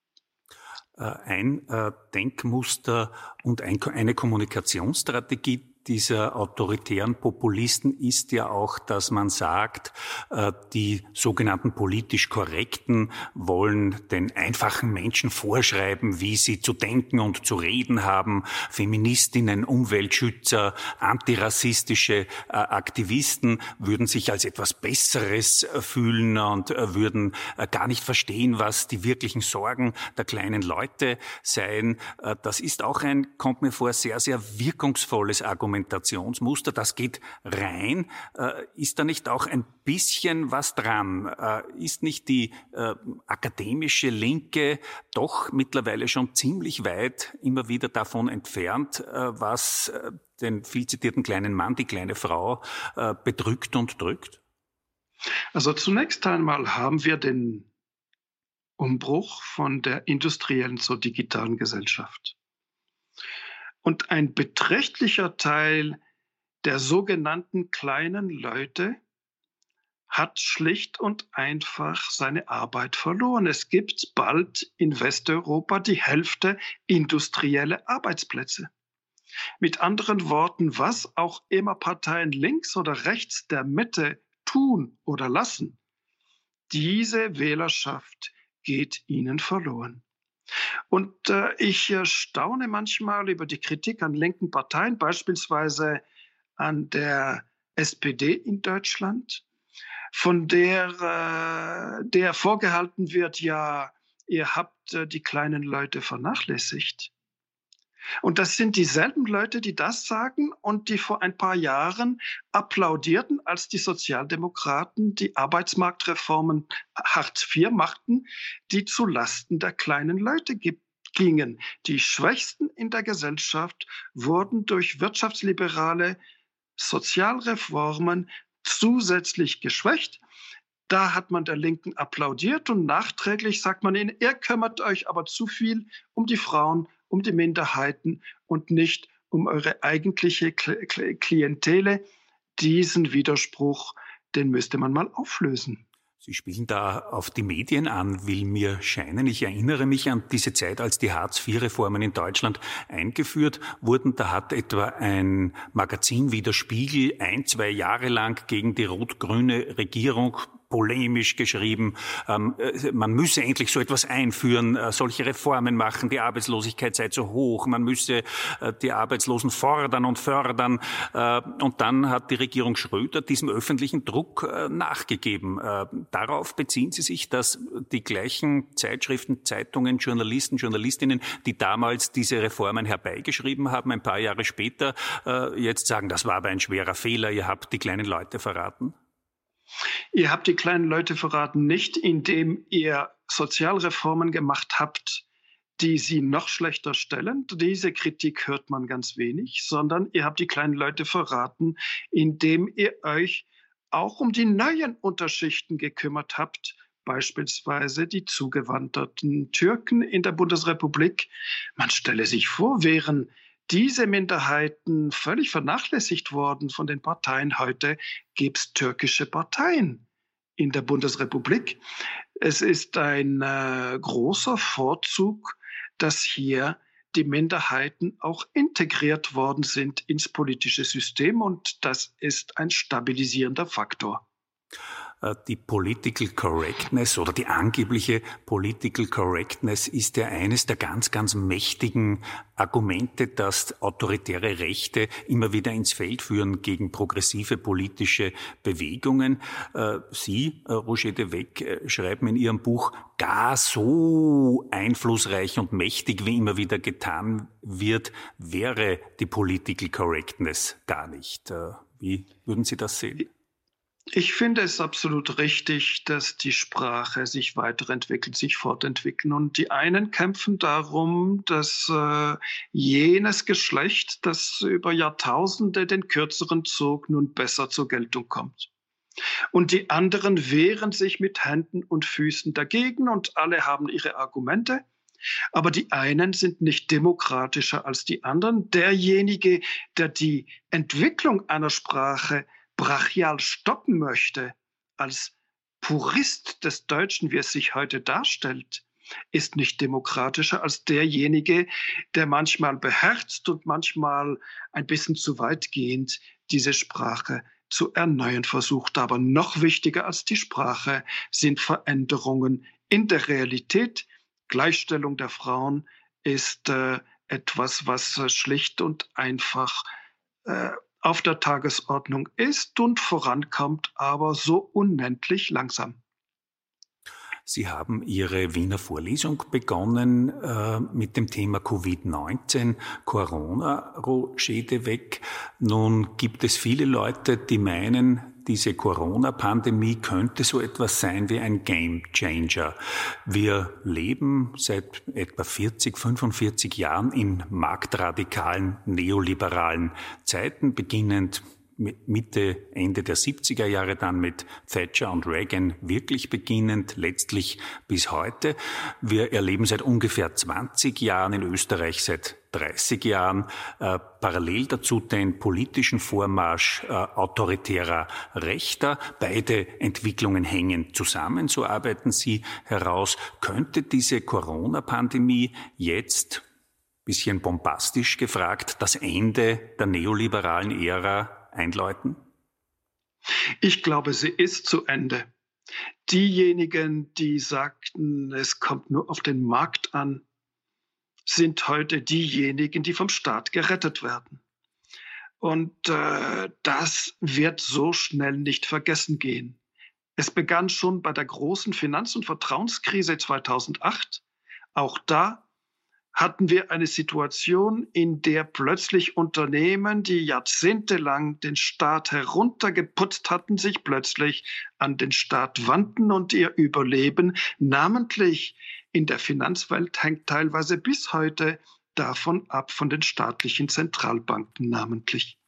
Ein äh, Denkmuster und ein, eine Kommunikationsstrategie dieser autoritären Populisten ist ja auch, dass man sagt, die sogenannten politisch Korrekten wollen den einfachen Menschen vorschreiben, wie sie zu denken und zu reden haben. Feministinnen, Umweltschützer, antirassistische Aktivisten würden sich als etwas Besseres fühlen und würden gar nicht verstehen, was die wirklichen Sorgen der kleinen Leute seien. Das ist auch ein, kommt mir vor, sehr, sehr wirkungsvolles Argument. Argumentationsmuster, das geht rein. Äh, ist da nicht auch ein bisschen was dran? Äh, ist nicht die äh, akademische Linke doch mittlerweile schon ziemlich weit immer wieder davon entfernt, äh, was äh, den viel zitierten kleinen Mann, die kleine Frau äh, bedrückt und drückt? Also zunächst einmal haben wir den Umbruch von der industriellen zur digitalen Gesellschaft. Und ein beträchtlicher Teil der sogenannten kleinen Leute hat schlicht und einfach seine Arbeit verloren. Es gibt bald in Westeuropa die Hälfte industrielle Arbeitsplätze. Mit anderen Worten, was auch immer Parteien links oder rechts der Mitte tun oder lassen, diese Wählerschaft geht ihnen verloren. Und äh, ich äh, staune manchmal über die Kritik an linken Parteien, beispielsweise an der S P D in Deutschland, von der, äh, der vorgehalten wird, ja, ihr habt äh, die kleinen Leute vernachlässigt. Und das sind dieselben Leute, die das sagen und die vor ein paar Jahren applaudierten, als die Sozialdemokraten die Arbeitsmarktreformen Hartz vier machten, die zu Lasten der kleinen Leute gingen. Die Schwächsten in der Gesellschaft wurden durch wirtschaftsliberale Sozialreformen zusätzlich geschwächt. Da hat man der Linken applaudiert und nachträglich sagt man ihnen, ihr kümmert euch aber zu viel um die Frauen, um die Minderheiten und nicht um eure eigentliche Klientele. Diesen Widerspruch, den müsste man mal auflösen. Sie spielen da auf die Medien an, will mir scheinen. Ich erinnere mich an diese Zeit, als die Hartz vier Reformen in Deutschland eingeführt wurden. Da hat etwa ein Magazin wie der Spiegel ein, zwei Jahre lang gegen die rot-grüne Regierung polemisch geschrieben, ähm, man müsse endlich so etwas einführen, äh, solche Reformen machen, die Arbeitslosigkeit sei zu hoch, man müsse äh, die Arbeitslosen fordern und fördern. Äh, und dann hat die Regierung Schröder diesem öffentlichen Druck äh, nachgegeben. Äh, darauf beziehen Sie sich, dass die gleichen Zeitschriften, Zeitungen, Journalisten, Journalistinnen, die damals diese Reformen herbeigeschrieben haben, ein paar Jahre später äh, jetzt sagen, das war aber ein schwerer Fehler, ihr habt die kleinen Leute verraten? Ihr habt die kleinen Leute verraten, nicht indem ihr Sozialreformen gemacht habt, die sie noch schlechter stellen. Diese Kritik hört man ganz wenig, sondern ihr habt die kleinen Leute verraten, indem ihr euch auch um die neuen Unterschichten gekümmert habt, beispielsweise die zugewanderten Türken in der Bundesrepublik. Man stelle sich vor, wären diese Minderheiten völlig vernachlässigt worden von den Parteien. Heute gibt es türkische Parteien in der Bundesrepublik. Es ist ein äh, großer Vorzug, dass hier die Minderheiten auch integriert worden sind ins politische System, und das ist ein stabilisierender Faktor. Die Political Correctness oder die angebliche Political Correctness ist ja eines der ganz, ganz mächtigen Argumente, das autoritäre Rechte immer wieder ins Feld führen gegen progressive politische Bewegungen. Sie, Roger de Weck, schreiben in Ihrem Buch, gar so einflussreich und mächtig, wie immer wieder getan wird, wäre die Political Correctness gar nicht. Wie würden Sie das sehen? Ich finde es absolut richtig, dass die Sprache sich weiterentwickelt, sich fortentwickelt. Und die einen kämpfen darum, dass äh, jenes Geschlecht, das über Jahrtausende den kürzeren zog, nun besser zur Geltung kommt. Und die anderen wehren sich mit Händen und Füßen dagegen und alle haben ihre Argumente. Aber die einen sind nicht demokratischer als die anderen. Derjenige, der die Entwicklung einer Sprache brachial stoppen möchte, als Purist des Deutschen, wie es sich heute darstellt, ist nicht demokratischer als derjenige, der manchmal beherzt und manchmal ein bisschen zu weitgehend diese Sprache zu erneuern versucht. Aber noch wichtiger als die Sprache sind Veränderungen in der Realität. Gleichstellung der Frauen ist äh, etwas, was äh, schlicht und einfach äh, auf der Tagesordnung ist und vorankommt, aber so unendlich langsam. Sie haben Ihre Wiener Vorlesung begonnen äh, mit dem Thema Covid neunzehn, Corona, Roger de Weck. Nun gibt es viele Leute, die meinen, diese Corona-Pandemie könnte so etwas sein wie ein Game-Changer. Wir leben seit etwa vierzig, fünfundvierzig Jahren in marktradikalen, neoliberalen Zeiten, beginnend Mitte, Ende der siebziger Jahre, dann mit Thatcher und Reagan wirklich beginnend, letztlich bis heute. Wir erleben seit ungefähr zwanzig Jahren, in Österreich seit dreißig Jahren, äh, parallel dazu den politischen Vormarsch äh, autoritärer Rechter. Beide Entwicklungen hängen zusammen, so arbeiten Sie heraus. Könnte diese Corona-Pandemie jetzt, bisschen bombastisch gefragt, das Ende der neoliberalen Ära einläuten? Ich glaube, sie ist zu Ende. Diejenigen, die sagten, es kommt nur auf den Markt an, sind heute diejenigen, die vom Staat gerettet werden. Und äh, das wird so schnell nicht vergessen gehen. Es begann schon bei der großen Finanz- und Vertrauenskrise zweitausendacht. Auch da hatten wir eine Situation, in der plötzlich Unternehmen, die jahrzehntelang den Staat heruntergeputzt hatten, sich plötzlich an den Staat wandten und ihr Überleben, namentlich in der Finanzwelt, hängt teilweise bis heute davon ab, von den staatlichen Zentralbanken namentlich.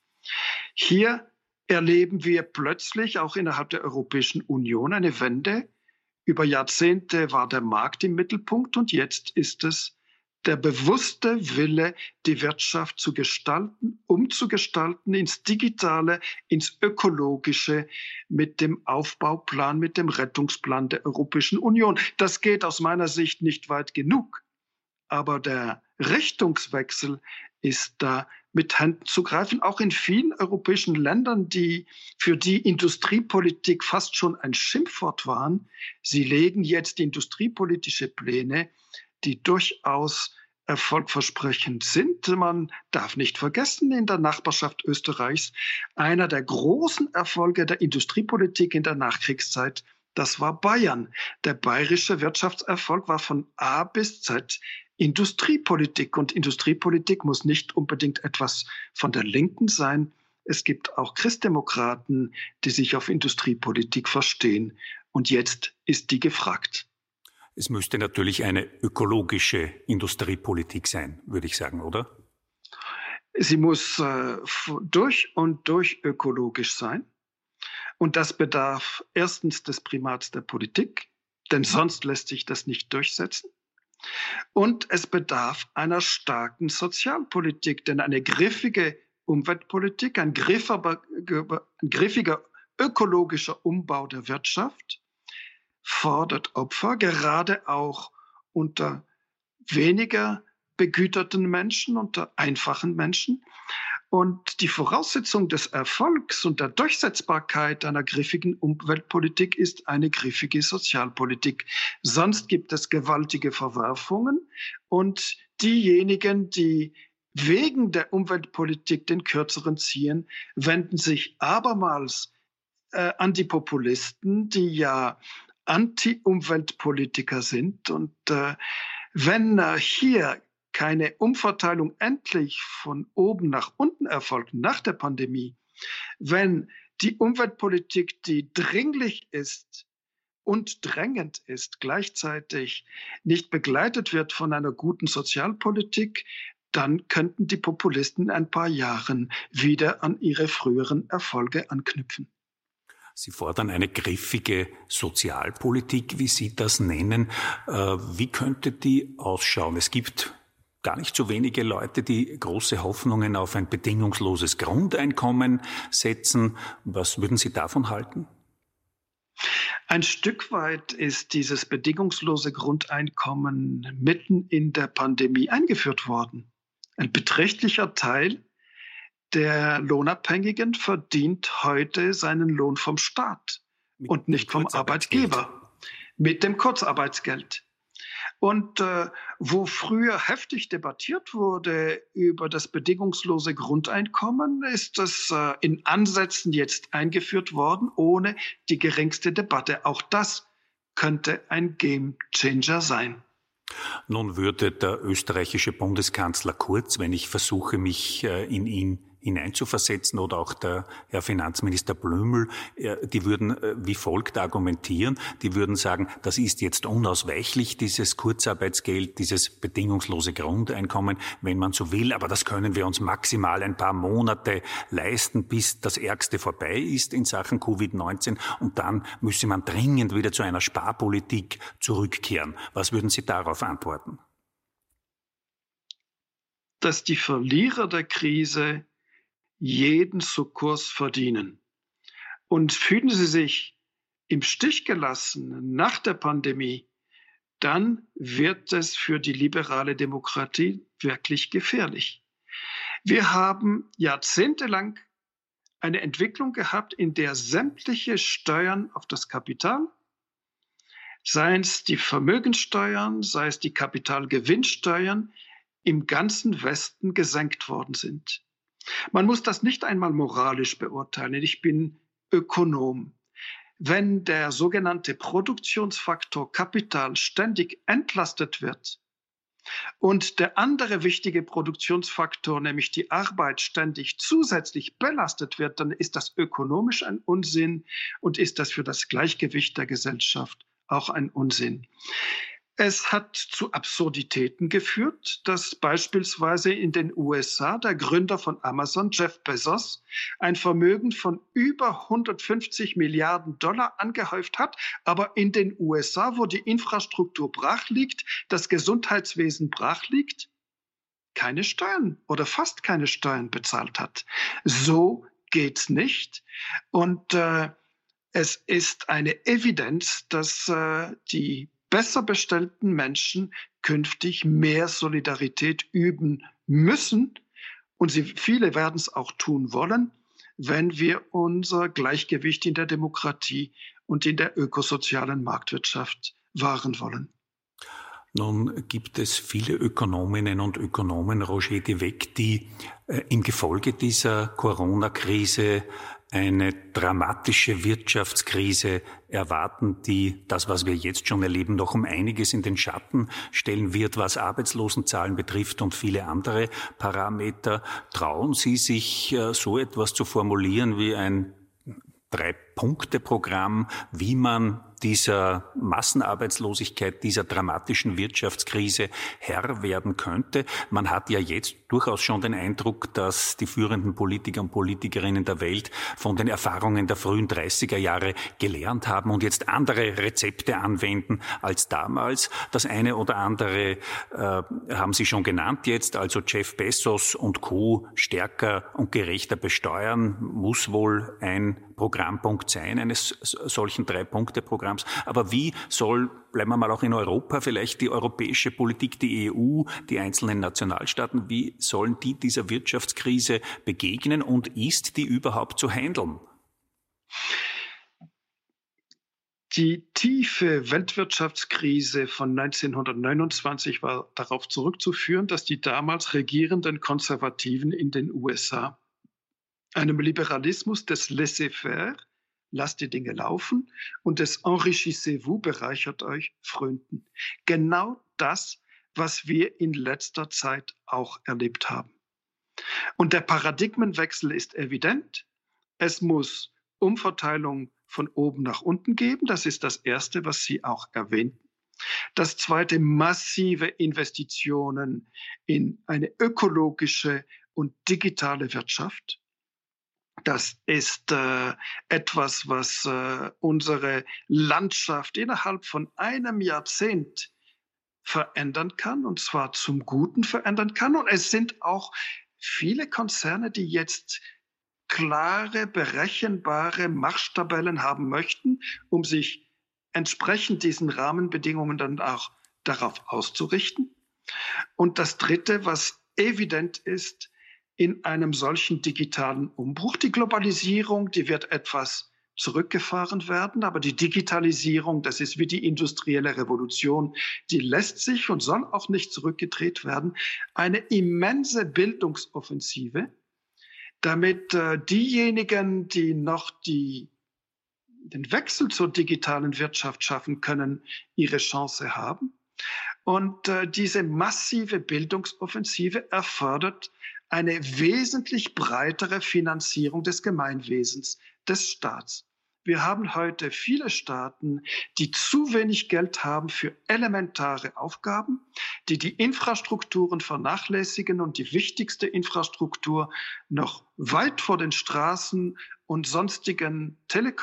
Hier erleben wir plötzlich auch innerhalb der Europäischen Union eine Wende. Über Jahrzehnte war der Markt im Mittelpunkt und jetzt ist es der bewusste Wille, die Wirtschaft zu gestalten, umzugestalten ins Digitale, ins Ökologische mit dem Aufbauplan, mit dem Rettungsplan der Europäischen Union. Das geht aus meiner Sicht nicht weit genug. Aber der Richtungswechsel ist da mit Händen zu greifen, auch in vielen europäischen Ländern, die für die Industriepolitik fast schon ein Schimpfwort waren. Sie legen jetzt industriepolitische Pläne, die durchaus erfolgversprechend sind. Man darf nicht vergessen, in der Nachbarschaft Österreichs, einer der großen Erfolge der Industriepolitik in der Nachkriegszeit, das war Bayern. Der bayerische Wirtschaftserfolg war von A bis Z Industriepolitik. Und Industriepolitik muss nicht unbedingt etwas von der Linken sein. Es gibt auch Christdemokraten, die sich auf Industriepolitik verstehen. Und jetzt ist die gefragt. Es müsste natürlich eine ökologische Industriepolitik sein, würde ich sagen, oder? Sie muss äh, durch und durch ökologisch sein. Und das bedarf erstens des Primats der Politik, denn sonst lässt sich das nicht durchsetzen. Und es bedarf einer starken Sozialpolitik, denn eine griffige Umweltpolitik, ein griffiger, ein griffiger ökologischer Umbau der Wirtschaft fordert Opfer, gerade auch unter weniger begüterten Menschen, unter einfachen Menschen. Und die Voraussetzung des Erfolgs und der Durchsetzbarkeit einer griffigen Umweltpolitik ist eine griffige Sozialpolitik. Sonst gibt es gewaltige Verwerfungen und diejenigen, die wegen der Umweltpolitik den Kürzeren ziehen, wenden sich abermals äh, an die Populisten, die ja Anti-Umweltpolitiker sind. Und äh, wenn äh, hier keine Umverteilung endlich von oben nach unten erfolgt nach der Pandemie, wenn die Umweltpolitik, die dringlich ist und drängend ist, gleichzeitig nicht begleitet wird von einer guten Sozialpolitik, dann könnten die Populisten in ein paar Jahren wieder an ihre früheren Erfolge anknüpfen. Sie fordern eine griffige Sozialpolitik, wie Sie das nennen. Wie könnte die ausschauen? Es gibt gar nicht so wenige Leute, die große Hoffnungen auf ein bedingungsloses Grundeinkommen setzen. Was würden Sie davon halten? Ein Stück weit ist dieses bedingungslose Grundeinkommen mitten in der Pandemie eingeführt worden. Ein beträchtlicher Teil der Lohnabhängigen verdient heute seinen Lohn vom Staat mit und nicht vom Arbeitgeber, mit dem Kurzarbeitsgeld. Und äh, wo früher heftig debattiert wurde über das bedingungslose Grundeinkommen, ist das äh, in Ansätzen jetzt eingeführt worden, ohne die geringste Debatte. Auch das könnte ein Gamechanger sein. Nun würde der österreichische Bundeskanzler Kurz, wenn ich versuche, mich äh, in ihn hineinzuversetzen, oder auch der Herr Finanzminister Blümel, die würden wie folgt argumentieren. Die würden sagen, das ist jetzt unausweichlich, dieses Kurzarbeitsgeld, dieses bedingungslose Grundeinkommen, wenn man so will, aber das können wir uns maximal ein paar Monate leisten, bis das Ärgste vorbei ist in Sachen Covid neunzehn, und dann müsse man dringend wieder zu einer Sparpolitik zurückkehren. Was würden Sie darauf antworten? Dass die Verlierer der Krise jeden Sukkurs verdienen. Und fühlen sie sich im Stich gelassen nach der Pandemie, dann wird es für die liberale Demokratie wirklich gefährlich. Wir haben jahrzehntelang eine Entwicklung gehabt, in der sämtliche Steuern auf das Kapital, sei es die Vermögenssteuern, sei es die Kapitalgewinnsteuern, im ganzen Westen gesenkt worden sind. Man muss das nicht einmal moralisch beurteilen. Ich bin Ökonom. Wenn der sogenannte Produktionsfaktor Kapital ständig entlastet wird und der andere wichtige Produktionsfaktor, nämlich die Arbeit, ständig zusätzlich belastet wird, dann ist das ökonomisch ein Unsinn und ist das für das Gleichgewicht der Gesellschaft auch ein Unsinn. Es hat zu Absurditäten geführt, dass beispielsweise in den U S A der Gründer von Amazon, Jeff Bezos, ein Vermögen von über hundertfünfzig Milliarden Dollar angehäuft hat, aber in den U S A, wo die Infrastruktur brach liegt, das Gesundheitswesen brach liegt, keine Steuern oder fast keine Steuern bezahlt hat. So geht's nicht. Und äh, es ist eine Evidenz, dass äh, die besser bestellten Menschen künftig mehr Solidarität üben müssen. Und sie, viele werden es auch tun wollen, wenn wir unser Gleichgewicht in der Demokratie und in der ökosozialen Marktwirtschaft wahren wollen. Nun gibt es viele Ökonominnen und Ökonomen, Roger de Weck, die äh, im Gefolge dieser Corona-Krise eine dramatische Wirtschaftskrise erwarten, die das, was wir jetzt schon erleben, noch um einiges in den Schatten stellen wird, was Arbeitslosenzahlen betrifft und viele andere Parameter. Trauen Sie sich, so etwas zu formulieren wie ein Drei-Punkte-Programm, wie man dieser Massenarbeitslosigkeit, dieser dramatischen Wirtschaftskrise Herr werden könnte? Man hat ja jetzt durchaus schon den Eindruck, dass die führenden Politiker und Politikerinnen der Welt von den Erfahrungen der frühen dreißiger Jahre gelernt haben und jetzt andere Rezepte anwenden als damals. Das eine oder andere äh, haben Sie schon genannt jetzt, also Jeff Bezos und Co. stärker und gerechter besteuern, muss wohl ein Programmpunkt sein, eines solchen Drei-Punkte-Programms. Aber wie soll, bleiben wir mal auch in Europa, vielleicht die europäische Politik, die E U, die einzelnen Nationalstaaten, wie sollen die dieser Wirtschaftskrise begegnen und ist die überhaupt zu handeln? Die tiefe Weltwirtschaftskrise von neunzehnhundertneunundzwanzig war darauf zurückzuführen, dass die damals regierenden Konservativen in den U S A einem Liberalismus des Laissez-faire, lasst die Dinge laufen, und des Enrichissez-vous, bereichert euch, frönten. Genau das, was wir in letzter Zeit auch erlebt haben. Und der Paradigmenwechsel ist evident. Es muss Umverteilung von oben nach unten geben. Das ist das Erste, was Sie auch erwähnten. Das Zweite, massive Investitionen in eine ökologische und digitale Wirtschaft. Das ist äh, etwas, was äh, unsere Landschaft innerhalb von einem Jahrzehnt verändern kann, und zwar zum Guten verändern kann. Und es sind auch viele Konzerne, die jetzt klare, berechenbare Marschtabellen haben möchten, um sich entsprechend diesen Rahmenbedingungen dann auch darauf auszurichten. Und das Dritte, was evident ist, in einem solchen digitalen Umbruch. Die Globalisierung, die wird etwas zurückgefahren werden, aber die Digitalisierung, das ist wie die industrielle Revolution, die lässt sich und soll auch nicht zurückgedreht werden. Eine immense Bildungsoffensive, damit äh, diejenigen, die noch die, den Wechsel zur digitalen Wirtschaft schaffen können, ihre Chance haben. Und äh, diese massive Bildungsoffensive erfordert eine wesentlich breitere Finanzierung des Gemeinwesens, des Staats. Wir haben heute viele Staaten, die zu wenig Geld haben für elementare Aufgaben, die die Infrastrukturen vernachlässigen und die wichtigste Infrastruktur noch weit vor den Straßen und sonstigen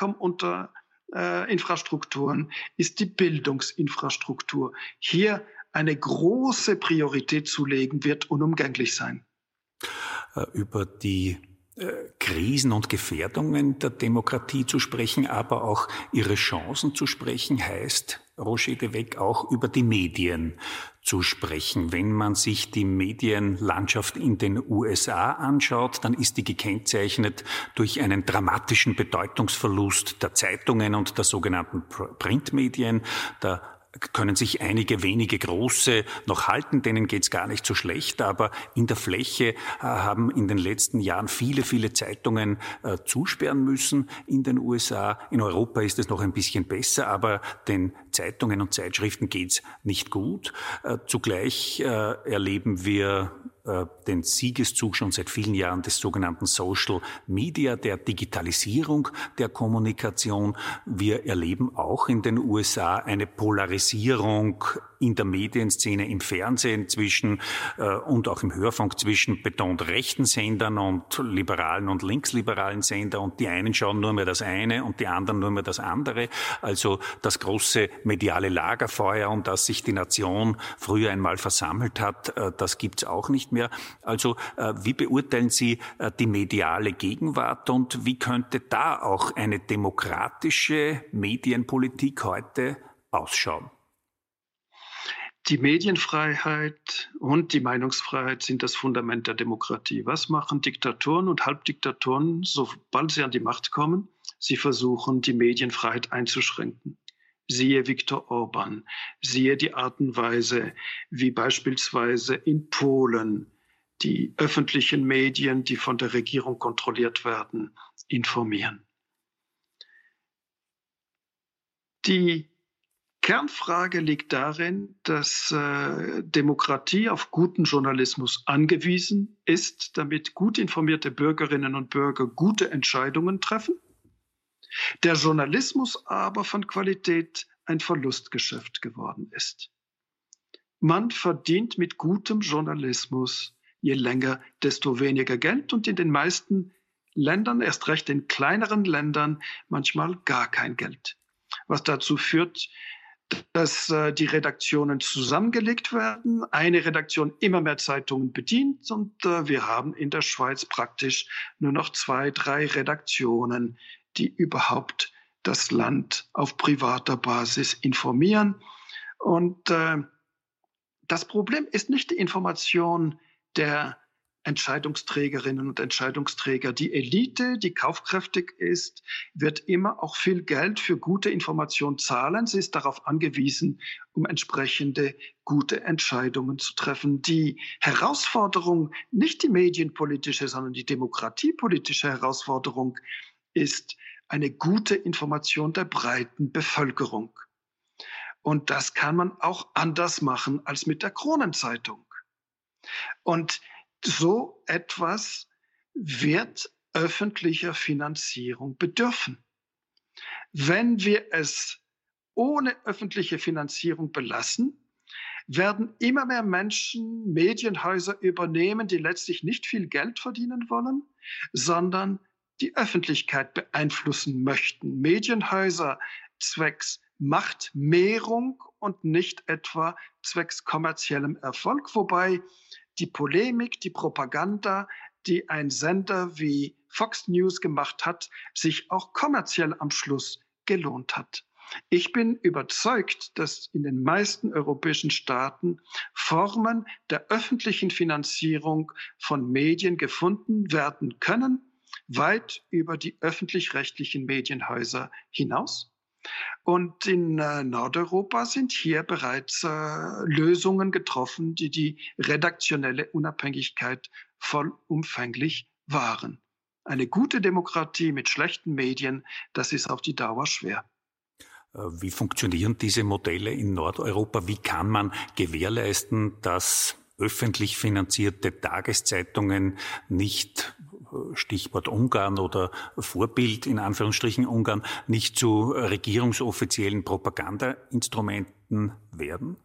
Telekom-Infrastrukturen ist die Bildungsinfrastruktur. Hier eine große Priorität zu legen, wird unumgänglich sein. Über die äh, Krisen und Gefährdungen der Demokratie zu sprechen, aber auch ihre Chancen zu sprechen, heißt, Roger de Weck, auch über die Medien zu sprechen. Wenn man sich die Medienlandschaft in den U S A anschaut, dann ist die gekennzeichnet durch einen dramatischen Bedeutungsverlust der Zeitungen und der sogenannten Printmedien. Da können sich einige wenige große noch halten, denen geht's gar nicht so schlecht, aber in der Fläche äh, haben in den letzten Jahren viele, viele Zeitungen äh, zusperren müssen in den U S A. In Europa ist es noch ein bisschen besser, aber den Zeitungen und Zeitschriften geht's nicht gut. Äh, zugleich äh, erleben wir den Siegeszug schon seit vielen Jahren des sogenannten Social Media, der Digitalisierung der Kommunikation. Wir erleben auch in den U S A eine Polarisierung in der Medienszene, im Fernsehen zwischen äh, und auch im Hörfunk zwischen betont rechten Sendern und liberalen und linksliberalen Sendern. Und die einen schauen nur mehr das eine und die anderen nur mehr das andere. Also das große mediale Lagerfeuer, um das sich die Nation früher einmal versammelt hat, äh, das gibt's auch nicht mehr. Also äh, wie beurteilen Sie äh, die mediale Gegenwart und wie könnte da auch eine demokratische Medienpolitik heute ausschauen? Die Medienfreiheit und die Meinungsfreiheit sind das Fundament der Demokratie. Was machen Diktatoren und Halbdiktatoren, sobald sie an die Macht kommen? Sie versuchen, die Medienfreiheit einzuschränken. Siehe Viktor Orban, siehe die Art und Weise, wie beispielsweise in Polen die öffentlichen Medien, die von der Regierung kontrolliert werden, informieren. Die Kernfrage liegt darin, dass äh, Demokratie auf guten Journalismus angewiesen ist, damit gut informierte Bürgerinnen und Bürger gute Entscheidungen treffen. Der Journalismus aber von Qualität ein Verlustgeschäft geworden ist. Man verdient mit gutem Journalismus je länger, desto weniger Geld und in den meisten Ländern, erst recht in kleineren Ländern, manchmal gar kein Geld. Was dazu führt, dass äh, die Redaktionen zusammengelegt werden, eine Redaktion immer mehr Zeitungen bedient und äh, wir haben in der Schweiz praktisch nur noch zwei, drei Redaktionen, die überhaupt das Land auf privater Basis informieren. Und äh, das Problem ist nicht die Information der Entscheidungsträgerinnen und Entscheidungsträger. Die Elite, die kaufkräftig ist, wird immer auch viel Geld für gute Information zahlen. Sie ist darauf angewiesen, um entsprechende gute Entscheidungen zu treffen. Die Herausforderung, nicht die medienpolitische, sondern die demokratiepolitische Herausforderung ist eine gute Information der breiten Bevölkerung. Und das kann man auch anders machen als mit der Kronenzeitung. Und so etwas wird öffentlicher Finanzierung bedürfen. Wenn wir es ohne öffentliche Finanzierung belassen, werden immer mehr Menschen Medienhäuser übernehmen, die letztlich nicht viel Geld verdienen wollen, sondern die Öffentlichkeit beeinflussen möchten. Medienhäuser zwecks Machtmehrung und nicht etwa zwecks kommerziellem Erfolg, wobei die Polemik, die Propaganda, die ein Sender wie Fox News gemacht hat, sich auch kommerziell am Schluss gelohnt hat. Ich bin überzeugt, dass in den meisten europäischen Staaten Formen der öffentlichen Finanzierung von Medien gefunden werden können, weit über die öffentlich-rechtlichen Medienhäuser hinaus. Und in äh, Nordeuropa sind hier bereits äh, Lösungen getroffen, die die redaktionelle Unabhängigkeit vollumfänglich wahren. Eine gute Demokratie mit schlechten Medien, das ist auf die Dauer schwer. Wie funktionieren diese Modelle in Nordeuropa? Wie kann man gewährleisten, dass öffentlich finanzierte Tageszeitungen nicht, Stichwort Ungarn oder Vorbild in Anführungsstrichen Ungarn, nicht zu regierungsoffiziellen Propagandainstrumenten werden?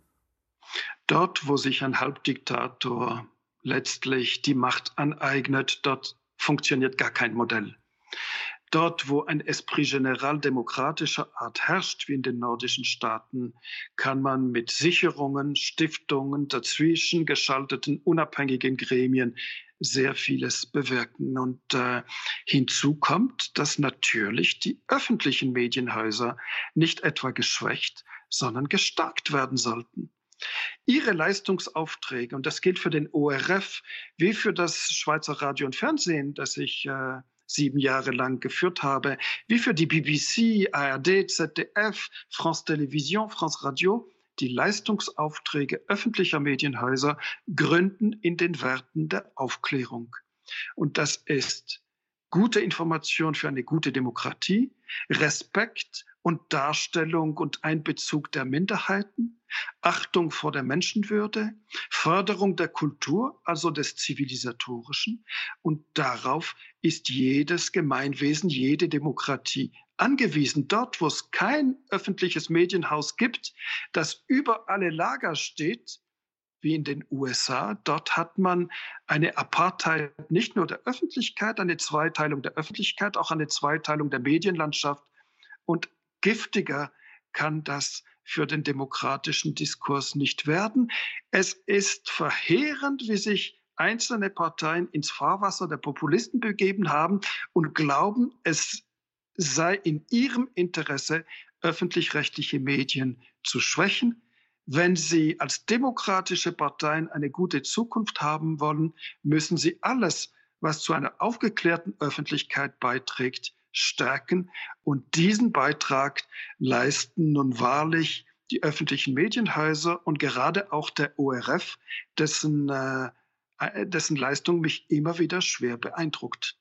Dort, wo sich ein Halbdiktator letztlich die Macht aneignet, dort funktioniert gar kein Modell. Dort, wo ein Esprit général demokratischer Art herrscht, wie in den nordischen Staaten, kann man mit Sicherungen, Stiftungen, dazwischen geschalteten unabhängigen Gremien sehr vieles bewirken. Und äh, hinzu kommt, dass natürlich die öffentlichen Medienhäuser nicht etwa geschwächt, sondern gestärkt werden sollten. Ihre Leistungsaufträge, und das gilt für den O R F wie für das Schweizer Radio und Fernsehen, das ich äh, sieben Jahre lang geführt habe, wie für die B B C, A R D, Z D F, France Télévision, France Radio, die Leistungsaufträge öffentlicher Medienhäuser gründen in den Werten der Aufklärung. Und das ist gute Information für eine gute Demokratie, Respekt und Darstellung und Einbezug der Minderheiten, Achtung vor der Menschenwürde, Förderung der Kultur, also des Zivilisatorischen. Und darauf ist jedes Gemeinwesen, jede Demokratie angewiesen. Dort, wo es kein öffentliches Medienhaus gibt, das über alle Lager steht, wie in den U S A, dort hat man eine Apartheid nicht nur der Öffentlichkeit, eine Zweiteilung der Öffentlichkeit, auch eine Zweiteilung der Medienlandschaft. Und giftiger kann das für den demokratischen Diskurs nicht werden. Es ist verheerend, wie sich einzelne Parteien ins Fahrwasser der Populisten begeben haben und glauben, es sei in ihrem Interesse, öffentlich-rechtliche Medien zu schwächen. Wenn sie als demokratische Parteien eine gute Zukunft haben wollen, müssen sie alles, was zu einer aufgeklärten Öffentlichkeit beiträgt, stärken. Und diesen Beitrag leisten nun wahrlich die öffentlichen Medienhäuser und gerade auch der O R F, dessen, äh, dessen Leistung mich immer wieder schwer beeindruckt.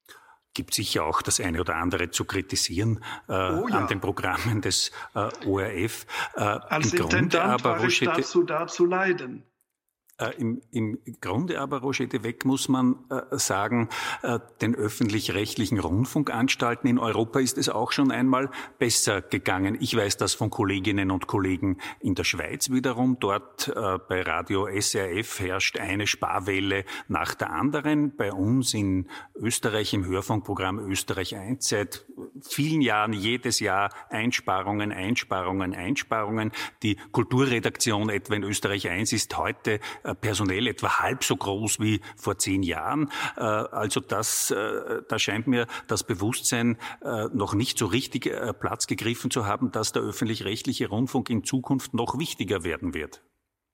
Gibt sicher auch das eine oder andere zu kritisieren äh, oh ja. an den Programmen des äh, O R F. Äh, Als im Intendant Grunde aber, war ich Roger, dazu da zu leiden. Äh, im, Im Grunde aber, Roger de Weck, muss man äh, sagen, äh, den öffentlich-rechtlichen Rundfunkanstalten in Europa ist es auch schon einmal besser gegangen. Ich weiß das von Kolleginnen und Kollegen in der Schweiz wiederum. Dort äh, bei Radio S R F herrscht eine Sparwelle nach der anderen. Bei uns in Österreich im Hörfunkprogramm Österreich eins seit vielen Jahren jedes Jahr Einsparungen, Einsparungen, Einsparungen. Die Kulturredaktion etwa in Österreich eins ist heute äh, personell etwa halb so groß wie vor zehn Jahren. Äh, also das, äh, da scheint mir das Bewusstsein äh, noch nicht so richtig äh, Platz gegriffen zu haben, dass der öffentlich-rechtliche Rundfunk in Zukunft noch wichtiger werden wird.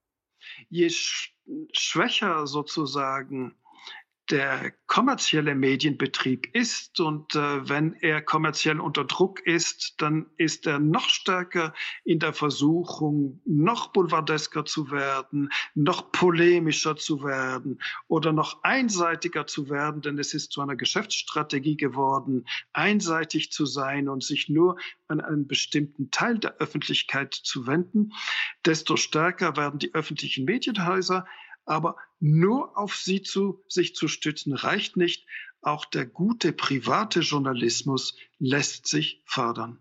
Je sch- schwächer sozusagen der kommerzielle Medienbetrieb ist und äh, wenn er kommerziell unter Druck ist, dann ist er noch stärker in der Versuchung, noch boulevardesker zu werden, noch polemischer zu werden oder noch einseitiger zu werden, denn es ist zu einer Geschäftsstrategie geworden, einseitig zu sein und sich nur an einen bestimmten Teil der Öffentlichkeit zu wenden. Desto stärker werden die öffentlichen Medienhäuser, aber nur auf sie zu, sich zu stützen, reicht nicht. Auch der gute private Journalismus lässt sich fördern.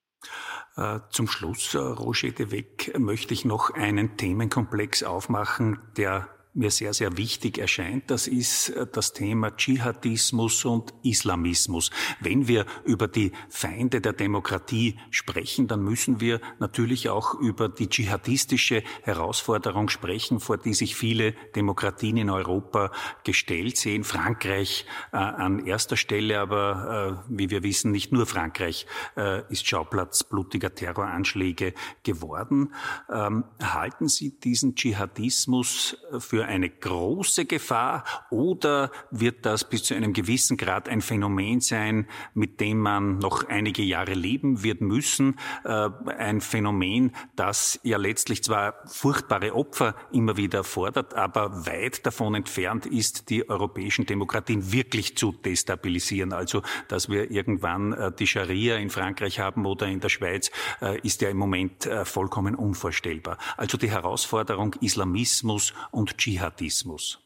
Äh, zum Schluss, äh, Roger de Weck, möchte ich noch einen Themenkomplex aufmachen, der mir sehr, sehr wichtig erscheint. Das ist das Thema Dschihadismus und Islamismus. Wenn wir über die Feinde der Demokratie sprechen, dann müssen wir natürlich auch über die dschihadistische Herausforderung sprechen, vor die sich viele Demokratien in Europa gestellt sehen. Frankreich äh, an erster Stelle, aber äh, wie wir wissen, nicht nur Frankreich äh, ist Schauplatz blutiger Terroranschläge geworden. Ähm, halten Sie diesen Dschihadismus für eine große Gefahr oder wird das bis zu einem gewissen Grad ein Phänomen sein, mit dem man noch einige Jahre leben wird müssen? Äh, ein Phänomen, das ja letztlich zwar furchtbare Opfer immer wieder fordert, aber weit davon entfernt ist, die europäischen Demokratien wirklich zu destabilisieren. Also, dass wir irgendwann äh, die Scharia in Frankreich haben oder in der Schweiz, äh, ist ja im Moment äh, vollkommen unvorstellbar. Also die Herausforderung Islamismus und Dschihadismus.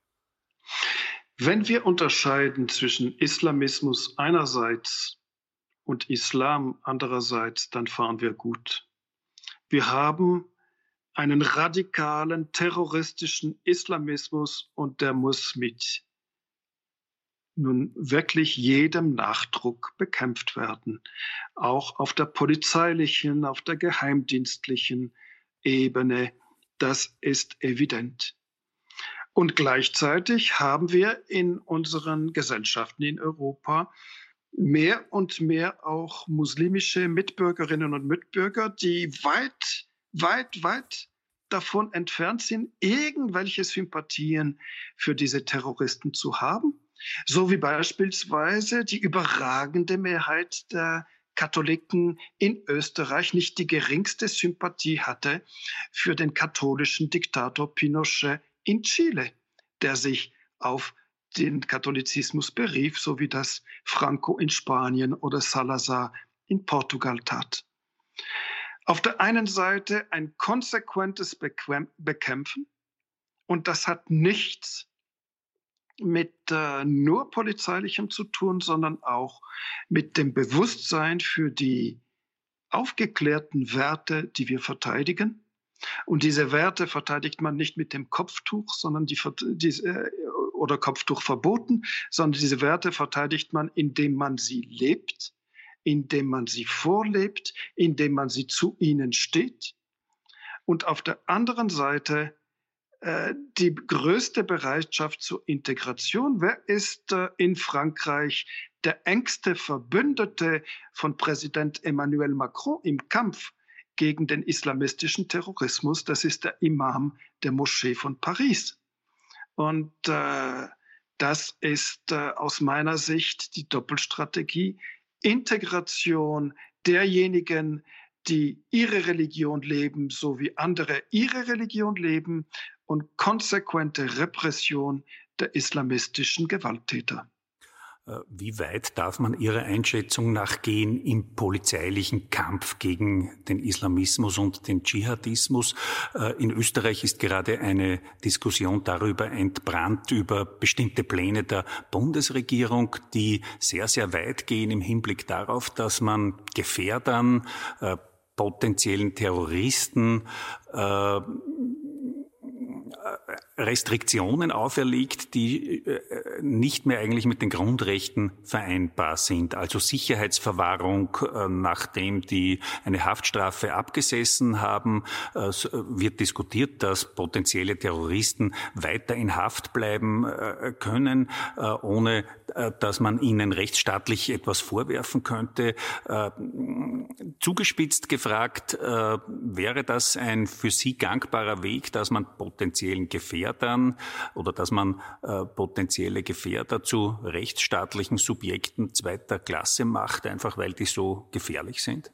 Wenn wir unterscheiden zwischen Islamismus einerseits und Islam andererseits, dann fahren wir gut. Wir haben einen radikalen, terroristischen Islamismus und der muss mit nun wirklich jedem Nachdruck bekämpft werden. Auch auf der polizeilichen, auf der geheimdienstlichen Ebene. Das ist evident. Und gleichzeitig haben wir in unseren Gesellschaften in Europa mehr und mehr auch muslimische Mitbürgerinnen und Mitbürger, die weit, weit, weit davon entfernt sind, irgendwelche Sympathien für diese Terroristen zu haben. So wie beispielsweise die überragende Mehrheit der Katholiken in Österreich nicht die geringste Sympathie hatte für den katholischen Diktator Pinochet in Chile, der sich auf den Katholizismus berief, so wie das Franco in Spanien oder Salazar in Portugal tat. Auf der einen Seite ein konsequentes Bekämpfen, und das hat nichts mit äh, nur polizeilichem zu tun, sondern auch mit dem Bewusstsein für die aufgeklärten Werte, die wir verteidigen. Und diese Werte verteidigt man nicht mit dem Kopftuch, sondern die, die äh, oder Kopftuch verboten, sondern diese Werte verteidigt man, indem man sie lebt, indem man sie vorlebt, indem man sie zu ihnen steht. Und auf der anderen Seite die größte Bereitschaft zur Integration. Wer ist in Frankreich der engste Verbündete von Präsident Emmanuel Macron im Kampf gegen den islamistischen Terrorismus? Das ist der Imam der Moschee von Paris. Und äh, das ist äh, aus meiner Sicht die Doppelstrategie. Integration derjenigen, die ihre Religion leben, so wie andere ihre Religion leben, und konsequente Repression der islamistischen Gewalttäter. Wie weit darf man Ihrer Einschätzung nach gehen im polizeilichen Kampf gegen den Islamismus und den Dschihadismus? In Österreich ist gerade eine Diskussion darüber entbrannt, über bestimmte Pläne der Bundesregierung, die sehr, sehr weit gehen im Hinblick darauf, dass man Gefährdern, äh, potenziellen Terroristen äh, Restriktionen auferlegt, die nicht mehr eigentlich mit den Grundrechten vereinbar sind. Also Sicherheitsverwahrung, nachdem die eine Haftstrafe abgesessen haben, wird diskutiert, dass potenzielle Terroristen weiter in Haft bleiben können, ohne dass man ihnen rechtsstaatlich etwas vorwerfen könnte. Zugespitzt gefragt, wäre das ein für Sie gangbarer Weg, dass man potenziellen Gefährdern oder dass man äh, potenzielle Gefährder zu rechtsstaatlichen Subjekten zweiter Klasse macht, einfach weil die so gefährlich sind?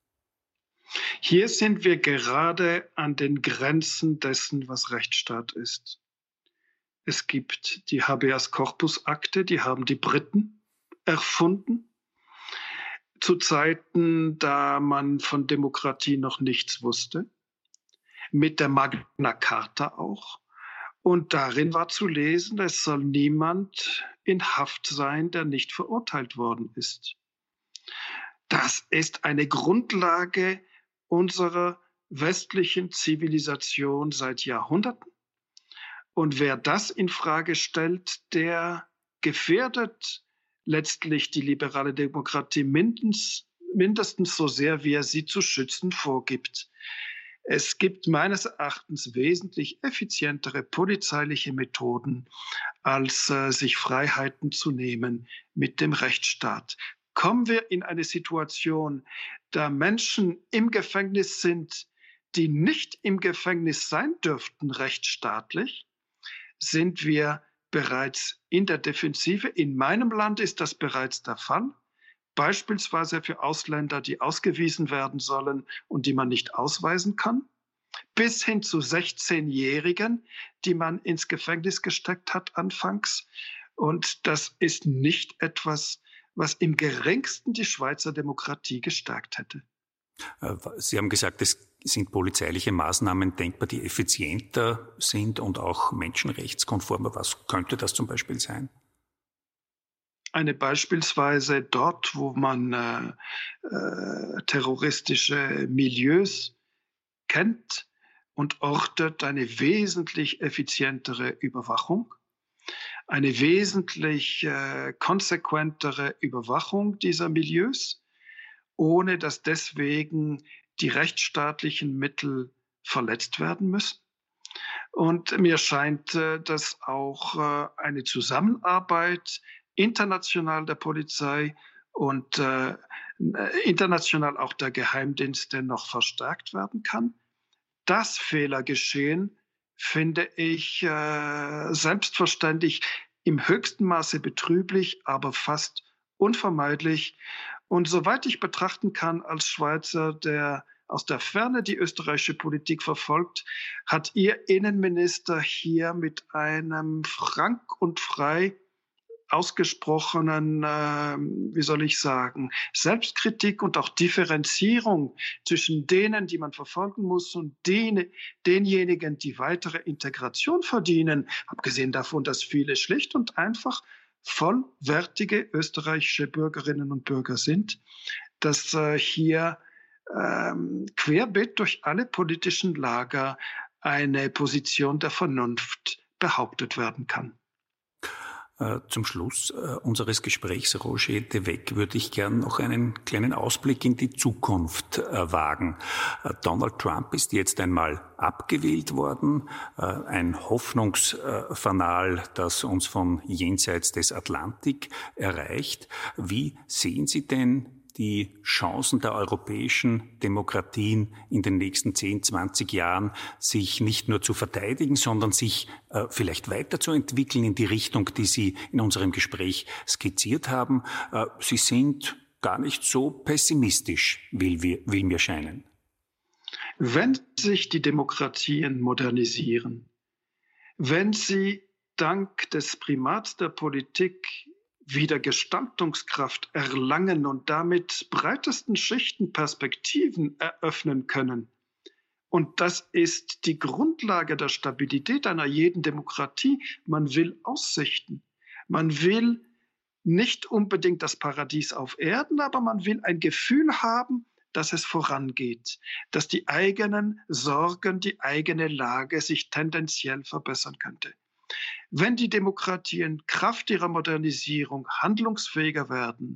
Hier sind wir gerade an den Grenzen dessen, was Rechtsstaat ist. Es gibt die Habeas Corpus Akte, die haben die Briten erfunden, zu Zeiten, da man von Demokratie noch nichts wusste, mit der Magna Carta auch. Und darin war zu lesen, es soll niemand in Haft sein, der nicht verurteilt worden ist. Das ist eine Grundlage unserer westlichen Zivilisation seit Jahrhunderten. Und wer das in Frage stellt, der gefährdet letztlich die liberale Demokratie mindestens, mindestens so sehr, wie er sie zu schützen vorgibt. Es gibt meines Erachtens wesentlich effizientere polizeiliche Methoden, als äh, sich Freiheiten zu nehmen mit dem Rechtsstaat. Kommen wir in eine Situation, da Menschen im Gefängnis sind, die nicht im Gefängnis sein dürften rechtsstaatlich, sind wir bereits in der Defensive. In meinem Land ist das bereits der Fall. Beispielsweise für Ausländer, die ausgewiesen werden sollen und die man nicht ausweisen kann, bis hin zu sechzehnjährigen, die man ins Gefängnis gesteckt hat anfangs. Und das ist nicht etwas, was im geringsten die Schweizer Demokratie gestärkt hätte. Sie haben gesagt, es sind polizeiliche Maßnahmen denkbar, die effizienter sind und auch menschenrechtskonformer. Was könnte das zum Beispiel sein? Eine beispielsweise dort, wo man äh, äh, terroristische Milieus kennt und ortet, eine wesentlich effizientere Überwachung, eine wesentlich äh, konsequentere Überwachung dieser Milieus, ohne dass deswegen die rechtsstaatlichen Mittel verletzt werden müssen. Und mir scheint, äh, dass auch äh, eine Zusammenarbeit international der Polizei und äh, international auch der Geheimdienste noch verstärkt werden kann. Das Fehlergeschehen finde ich äh, selbstverständlich im höchsten Maße betrüblich, aber fast unvermeidlich. Und soweit ich betrachten kann als Schweizer, der aus der Ferne die österreichische Politik verfolgt, hat Ihr Innenminister hier mit einem frank und frei ausgesprochenen, äh, wie soll ich sagen, Selbstkritik und auch Differenzierung zwischen denen, die man verfolgen muss und den, denjenigen, die weitere Integration verdienen, abgesehen davon, dass viele schlicht und einfach vollwertige österreichische Bürgerinnen und Bürger sind, dass äh, hier ähm, querbeet durch alle politischen Lager eine Position der Vernunft behauptet werden kann. Zum Schluss unseres Gesprächs, Roger de Weck, würde ich gern noch einen kleinen Ausblick in die Zukunft wagen. Donald Trump ist jetzt einmal abgewählt worden, ein Hoffnungsfanal, das uns von jenseits des Atlantik erreicht. Wie sehen Sie denn die Chancen der europäischen Demokratien in den nächsten zehn, zwanzig Jahren, sich nicht nur zu verteidigen, sondern sich äh, vielleicht weiterzuentwickeln in die Richtung, die Sie in unserem Gespräch skizziert haben? Äh, Sie sind gar nicht so pessimistisch, will, wir, will mir scheinen. Wenn sich die Demokratien modernisieren, wenn sie dank des Primats der Politik wieder Gestaltungskraft erlangen und damit breitesten Schichten Perspektiven eröffnen können. Und das ist die Grundlage der Stabilität einer jeden Demokratie. Man will Aussichten. Man will nicht unbedingt das Paradies auf Erden, aber man will ein Gefühl haben, dass es vorangeht, dass die eigenen Sorgen, die eigene Lage sich tendenziell verbessern könnte. Wenn die Demokratien Kraft ihrer Modernisierung handlungsfähiger werden,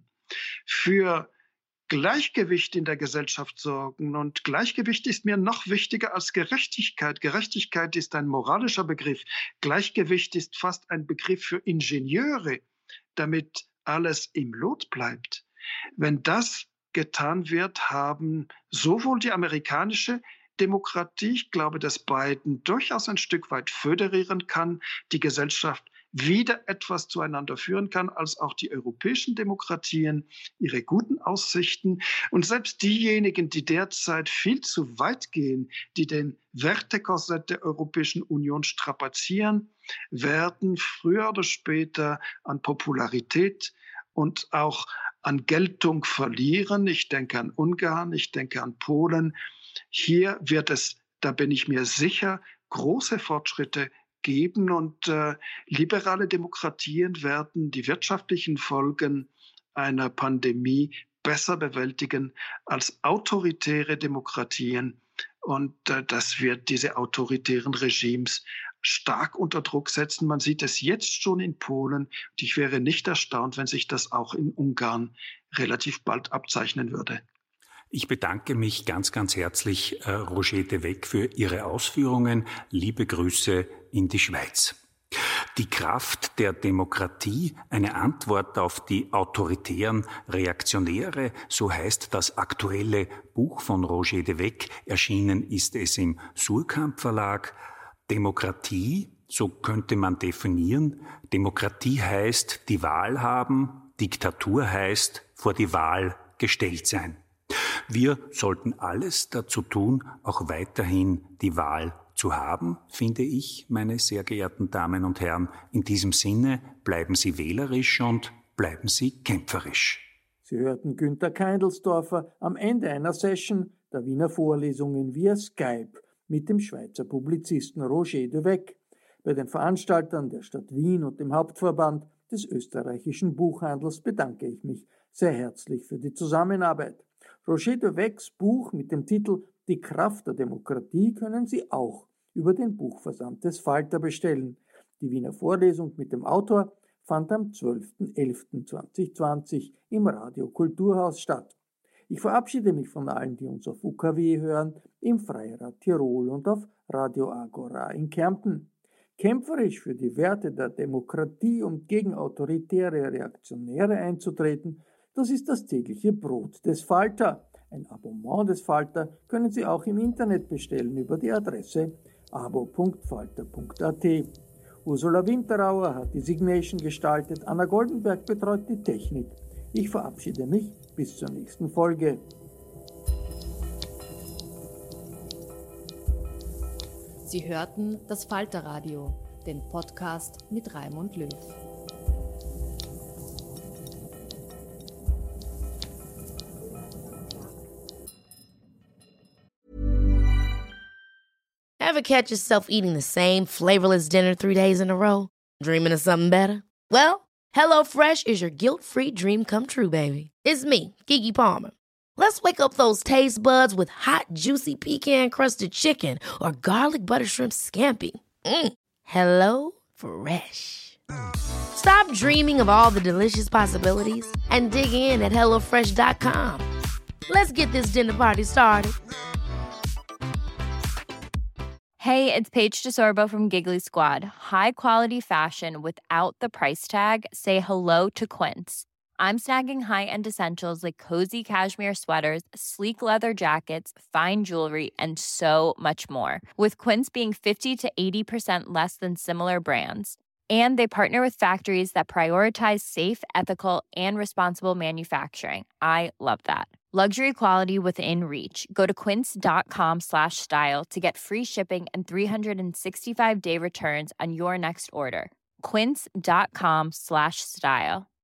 für Gleichgewicht in der Gesellschaft sorgen. Und Gleichgewicht ist mir noch wichtiger als Gerechtigkeit. Gerechtigkeit ist ein moralischer Begriff. Gleichgewicht ist fast ein Begriff für Ingenieure, damit alles im Lot bleibt. Wenn das getan wird, haben sowohl die amerikanische Demokratie, ich glaube, dass Biden durchaus ein Stück weit föderieren kann, die Gesellschaft wieder etwas zueinander führen kann, als auch die europäischen Demokratien ihre guten Aussichten. Und selbst diejenigen, die derzeit viel zu weit gehen, die den Wertekorsett der Europäischen Union strapazieren, werden früher oder später an Popularität und auch an Geltung verlieren. Ich denke an Ungarn, ich denke an Polen. Hier wird es, da bin ich mir sicher, große Fortschritte geben und äh, liberale Demokratien werden die wirtschaftlichen Folgen einer Pandemie besser bewältigen als autoritäre Demokratien. Und äh, das wird diese autoritären Regimes stark unter Druck setzen. Man sieht es jetzt schon in Polen. Und ich wäre nicht erstaunt, wenn sich das auch in Ungarn relativ bald abzeichnen würde. Ich bedanke mich ganz, ganz herzlich, äh, Roger de Weck, für Ihre Ausführungen. Liebe Grüße in die Schweiz. Die Kraft der Demokratie, eine Antwort auf die autoritären Reaktionäre, so heißt das aktuelle Buch von Roger de Weck. Erschienen ist es im Suhrkamp Verlag. Demokratie, so könnte man definieren. Demokratie heißt die Wahl haben, Diktatur heißt vor die Wahl gestellt sein. Wir sollten alles dazu tun, auch weiterhin die Wahl zu haben, finde ich, meine sehr geehrten Damen und Herren. In diesem Sinne bleiben Sie wählerisch und bleiben Sie kämpferisch. Sie hörten Günter Keindelsdorfer am Ende einer Session der Wiener Vorlesungen via Skype mit dem Schweizer Publizisten Roger de Weck. Bei den Veranstaltern der Stadt Wien und dem Hauptverband des österreichischen Buchhandels bedanke ich mich sehr herzlich für die Zusammenarbeit. Roger de Wecks Buch mit dem Titel Die Kraft der Demokratie können Sie auch über den Buchversand des Falter bestellen. Die Wiener Vorlesung mit dem Autor fand am zwölften elften zweitausendzwanzig im Radio Kulturhaus statt. Ich verabschiede mich von allen, die uns auf U K W hören, im Freirad Tirol und auf Radio Agora in Kärnten. Kämpferisch für die Werte der Demokratie und gegen autoritäre Reaktionäre einzutreten, das ist das tägliche Brot des Falter. Ein Abonnement des Falter können Sie auch im Internet bestellen über die Adresse abo punkt falter punkt a t. Ursula Winterauer hat die Signation gestaltet, Anna Goldenberg betreut die Technik. Ich verabschiede mich bis zur nächsten Folge. Sie hörten das Falterradio, den Podcast mit Raimund Löw. Ever catch yourself eating the same flavorless dinner three days in a row? Dreaming of something better? Well, HelloFresh is your guilt-free dream come true, baby. It's me, Keke Palmer. Let's wake up those taste buds with hot, juicy pecan-crusted chicken or garlic butter shrimp scampi. Mm. Hello Fresh. Stop dreaming of all the delicious possibilities and dig in at hello fresh dot com. Let's get this dinner party started. Hey, it's Paige DeSorbo from Giggly Squad. High quality fashion without the price tag. Say hello to Quince. I'm snagging high-end essentials like cozy cashmere sweaters, sleek leather jackets, fine jewelry, and so much more. With Quince being fifty to eighty percent less than similar brands. And they partner with factories that prioritize safe, ethical, and responsible manufacturing. I love that. Luxury quality within reach. Go to quince.com slash style to get free shipping and three sixty-five day returns on your next order. Quince.com slash style.